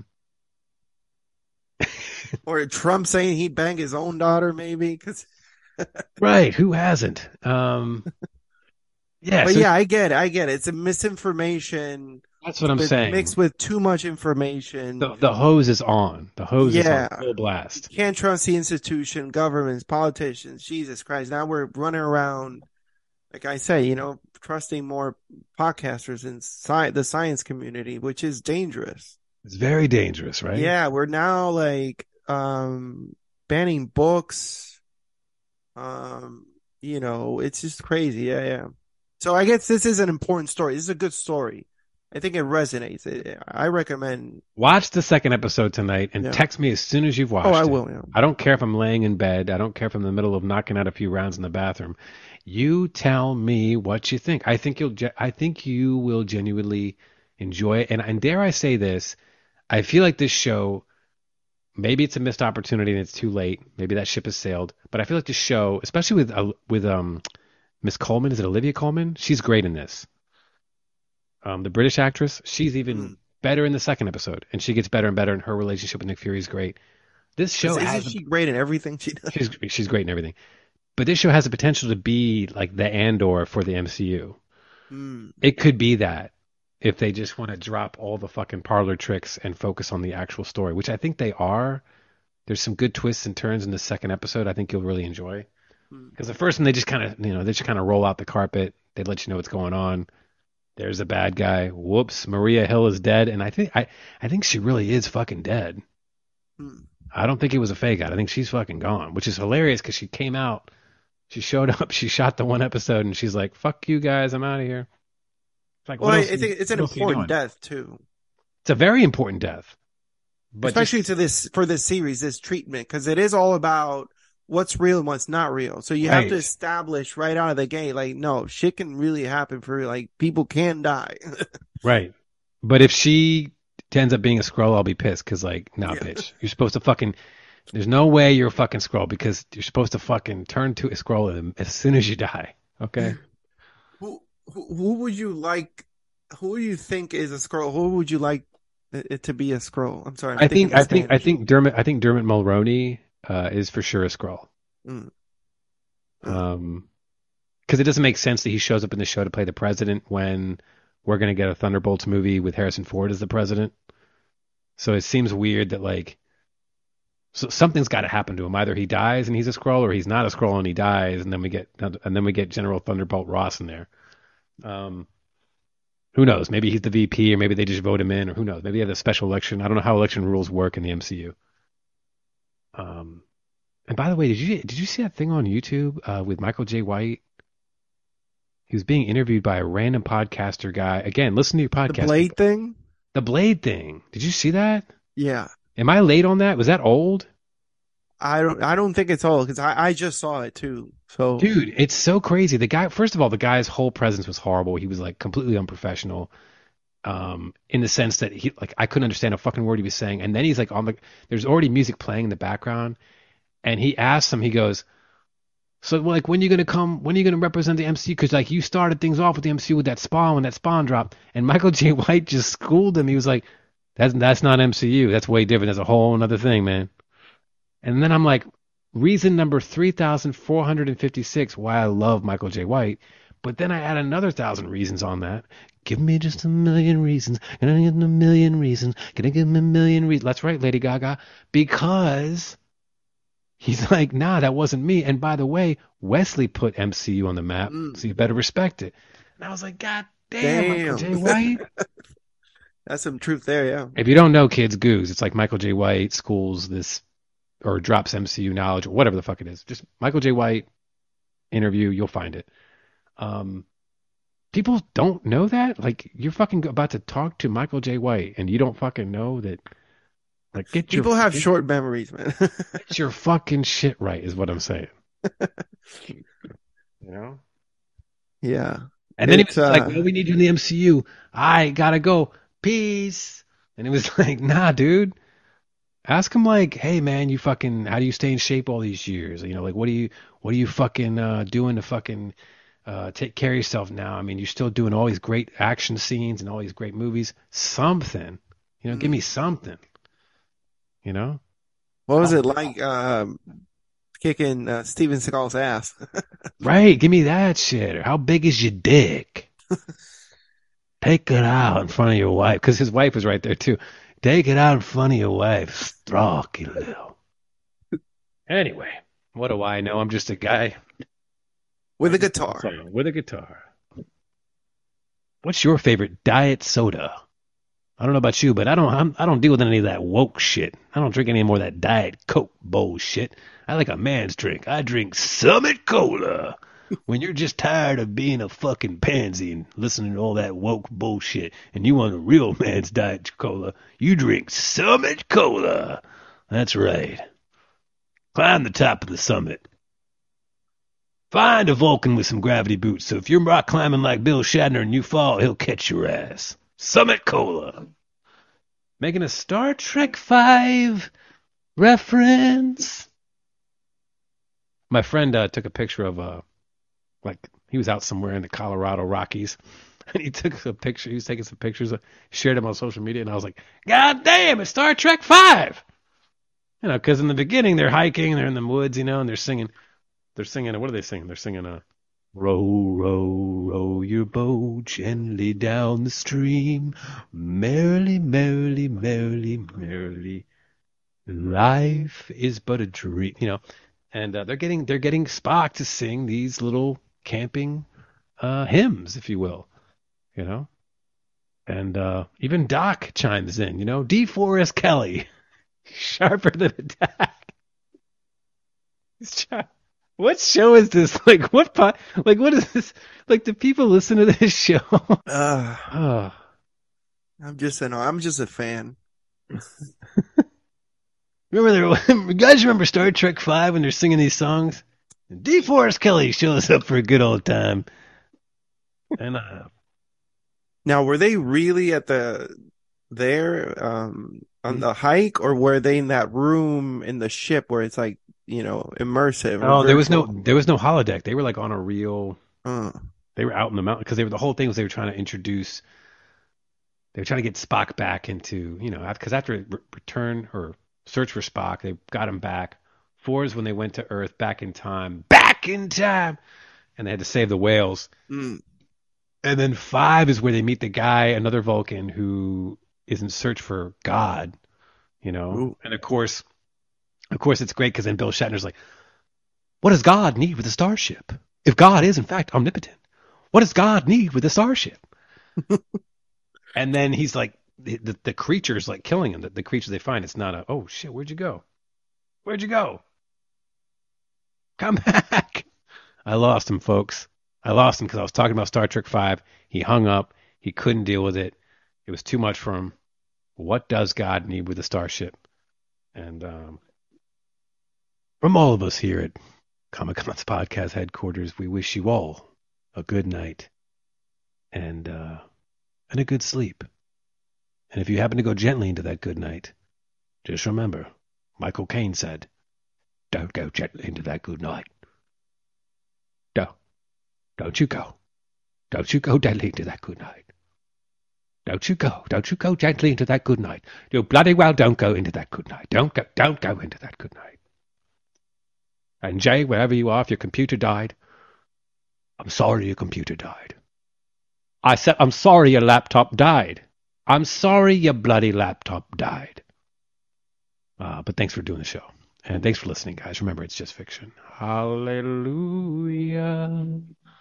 Or Trump saying he'd bang his own daughter, maybe? Cause... right, who hasn't? Um... Yeah, but so yeah, I get it. I get it. It's a misinformation. That's what I'm with, saying. Mixed with too much information. The, the hose is on. The hose yeah. is on full blast. You can't trust the institution, governments, politicians. Jesus Christ. Now we're running around, like I say, you know, trusting more podcasters in sci- the science community, which is dangerous. It's very dangerous, right? Yeah, we're now like um, banning books. Um, you know, it's just crazy. Yeah, yeah. So I guess this is an important story. This is a good story. I think it resonates. I recommend. Watch the second episode tonight and yeah. text me as soon as you've watched it. Oh, I it. will. Yeah. I don't care if I'm laying in bed. I don't care if I'm in the middle of knocking out a few rounds in the bathroom. You tell me what you think. I think you'll. I think you will genuinely enjoy it. And, and dare I say this, I feel like this show, maybe it's a missed opportunity and it's too late. Maybe that ship has sailed. But I feel like this show, especially with uh, with um. Miss Coleman, is it Olivia Colman? She's great in this. Um, the British actress, she's even mm. better in the second episode, and she gets better and better, and her relationship with Nick Fury is great. This show isn't has she great in everything she does? She's she's great in everything, but this show has the potential to be like the Andor for the M C U. Mm. It could be that if they just want to drop all the fucking parlor tricks and focus on the actual story, which I think they are. There's some good twists and turns in the second episode. I think you'll really enjoy. Because the first one, they just kind of, you know, they just kind of roll out the carpet. They let you know what's going on. There's a bad guy. Whoops, Maria Hill is dead, and I think I, I think she really is fucking dead. Hmm. I don't think it was a fake out. I think she's fucking gone, which is hilarious because she came out, she showed up, she shot the one episode, and she's like, "Fuck you guys, I'm out of here." It's like, well, I I think it's an important death too. It's a very important death, but especially just, to this for this series, this treatment, because it is all about what's real and what's not real. So you right. have to establish right out of the gate, like, no, shit can really happen for real. Like, people can die. Right. But if she ends up being a Skrull, I'll be pissed because, like, nah, yeah. bitch. You're supposed to fucking, there's no way you're a fucking Skrull because you're supposed to fucking turn to a Skrull as soon as you die. Okay? Who, who, who would you like, who do you think is a Skrull? Who would you like it to be a Skrull? I'm sorry. I'm I think, I think, I think Dermot, I think Dermot Mulroney Uh, is for sure a Skrull. Mm. Mm. Um, because it doesn't make sense that he shows up in the show to play the president when we're going to get a Thunderbolts movie with Harrison Ford as the president. So it seems weird that, like, so something's got to happen to him. Either he dies and he's a Skrull, or he's not a Skrull and he dies, and then we get and then we get General Thunderbolt Ross in there. Um, Who knows? Maybe he's the V P, or maybe they just vote him in, or who knows? Maybe they have a special election. I don't know how election rules work in the M C U. Um, and by the way, did you did you see that thing on YouTube uh, with Michael J. White? He was being interviewed by a random podcaster guy. Again, listen to your podcast. The Blade thing? The Blade thing. Did you see that? Yeah. Am I late on that? Was that old? I don't I don't think it's old because I, I just saw it too. So Dude, it's so crazy. The guy, first of all, the guy's whole presence was horrible. He was like completely unprofessional. Um, in the sense that he like I couldn't understand a fucking word he was saying. And then he's like on the there's already music playing in the background, and he asks him, he goes, so like when you gonna come when are you gonna represent the M C U? Because like you started things off with the M C U with that Spawn when that Spawn dropped, and Michael J. White just schooled him. He was like, That's that's not M C U. That's way different. That's a whole other thing, man. And then I'm like, reason number three thousand four hundred fifty-six why I love Michael J. White. But then I add another thousand reasons on that. Give me just a million reasons. Can I give him a million reasons? Can I give him a million reasons? That's right, Lady Gaga. Because he's like, nah, that wasn't me. And by the way, Wesley put M C U on the map, Mm. so you better respect it. And I was like, God damn, Michael J. Damn. White. That's some truth there, yeah. If you don't know, kids, Goose, it's like Michael J. White schools this or drops M C U knowledge or whatever the fuck it is. Just Michael J. White interview, you'll find it. Um, people don't know that. Like, you're fucking about to talk to Michael J. White, and you don't fucking know that. Like, get your People have get, short memories, man. get your fucking shit right, is what I'm saying. You know? Yeah. And then It's, he was like, uh, "Well, we need you in the M C U. I gotta go. Peace." And it was like, "Nah, dude. Ask him like, hey man, you fucking, how do you stay in shape all these years? You know, like what do you, what are you fucking uh, doing to fucking uh, take care of yourself now? I mean, you're still doing all these great action scenes and all these great movies. Something, you know, give me something. You know, What was it like um, kicking uh, Steven Seagal's ass? right? Give me that shit. Or how big is your dick? Take it out in front of your wife, because his wife was right there too. Take it out in front of your wife. Stroke it a little. Anyway, what do I know? I'm just a guy With a guitar. with a guitar. What's your favorite diet soda? I don't know about you, but I don't I'm, I don't deal with any of that woke shit. I don't drink any more of that Diet Coke bullshit. I like a man's drink. I drink Summit Cola. When you're just tired of being a fucking pansy and listening to all that woke bullshit and you want a real man's Diet Cola, you drink Summit Cola. That's right. Climb the top of the summit. Find a Vulcan with some gravity boots, so if you're rock climbing like Bill Shatner and you fall, he'll catch your ass. Summit Cola. Making a Star Trek five reference. My friend uh, took a picture of uh, like he was out somewhere in the Colorado Rockies, and he took a picture. He was taking some pictures, uh, shared them on social media, and I was like, "God damn, it's Star Trek Five!" You know, because in the beginning they're hiking, they're in the woods, you know, and they're singing. They're singing. What are they singing? They're singing uh, "Row, row, row your boat gently down the stream, merrily, merrily, merrily, merrily. Life is but a dream." You know. And uh, they're getting they're getting Spock to sing these little camping uh, hymns, if you will, you know. And uh, even Doc chimes in, you know, DeForest Kelly, sharper than a tack. What show is this? Like what? Po- like what is this? Like do people listen to this show? Uh, oh. I'm just an I'm just a fan. Remember, there, you guys remember Star Trek Five when they're singing these songs? DeForest Kelly shows up for a good old time. And uh, Now, were they really at the there um, on the hike, or were they in that room in the ship where it's like you know immersive? oh, there was no there was no holodeck. They were like on a real. Uh, They were out in the mountain because they were the whole thing was they were trying to introduce. They were trying to get Spock back into you know because after re- return or search for Spock, they got him back. Four is when they went to Earth back in time, back in time, and they had to save the whales. mm, And then five is where they meet the guy, another Vulcan, who is in search for God, you know. Ooh. And of course, of course, it's great because then Bill Shatner's like, "What does God need with a starship? If God is in fact omnipotent, what does God need with a starship?" And then he's like, the, the, the creature's like killing him. The, the creature they find, it's not a, oh shit, where'd you go? Where'd you go? Come back. I lost him, folks. I lost him because I was talking about Star Trek five. He hung up. He couldn't deal with it. It was too much for him. What does God need with a starship? And um, from all of us here at Comic Con's podcast headquarters, we wish you all a good night and uh, and a good sleep. And if you happen to go gently into that good night, just remember, Michael Caine said, don't go gently into that good night. No, don't you go. Don't you go gently into that good night. Don't you go. Don't you go gently into that good night. You bloody well don't go into that good night. Don't go, don't go into that good night. And Jay, wherever you are, if your computer died, I'm sorry your computer died. I said, I'm sorry your laptop died. I'm sorry your bloody laptop died. Uh, but thanks for doing the show. And thanks for listening, guys. Remember, it's just fiction. Hallelujah.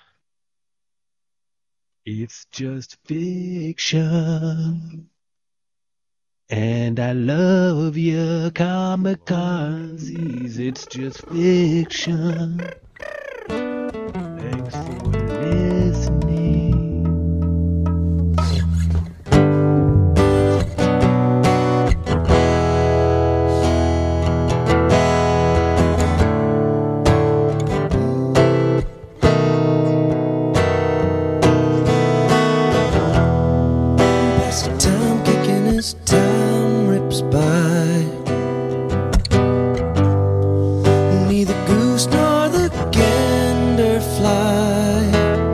It's just fiction. And I love you, kamikazes. It's just fiction. Thanks for listening. Time rips by. Neither goose nor the gander fly.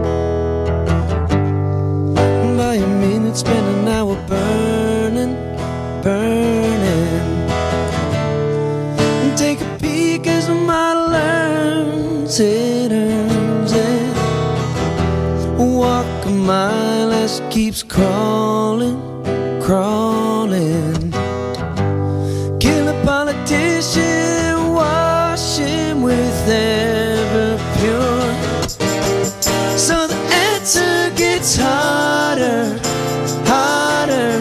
By a minute, spend an hour burning, burning. And take a peek as the model learns it, earns it. Walk a mile as it keeps crawling, crawling. Kill a politician, wash him with Everpure. So the answer gets harder, harder.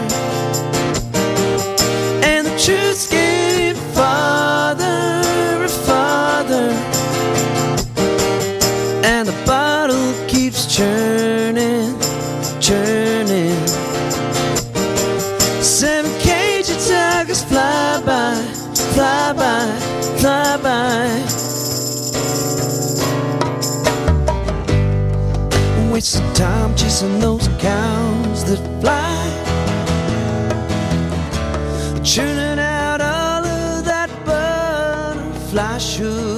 And the truth's getting farther and farther. And the bottle keeps churning, churning. Seven caged tigers fly by, fly by, fly by. Wasting time chasing those cows that fly, churning out all of that butterfly sugar.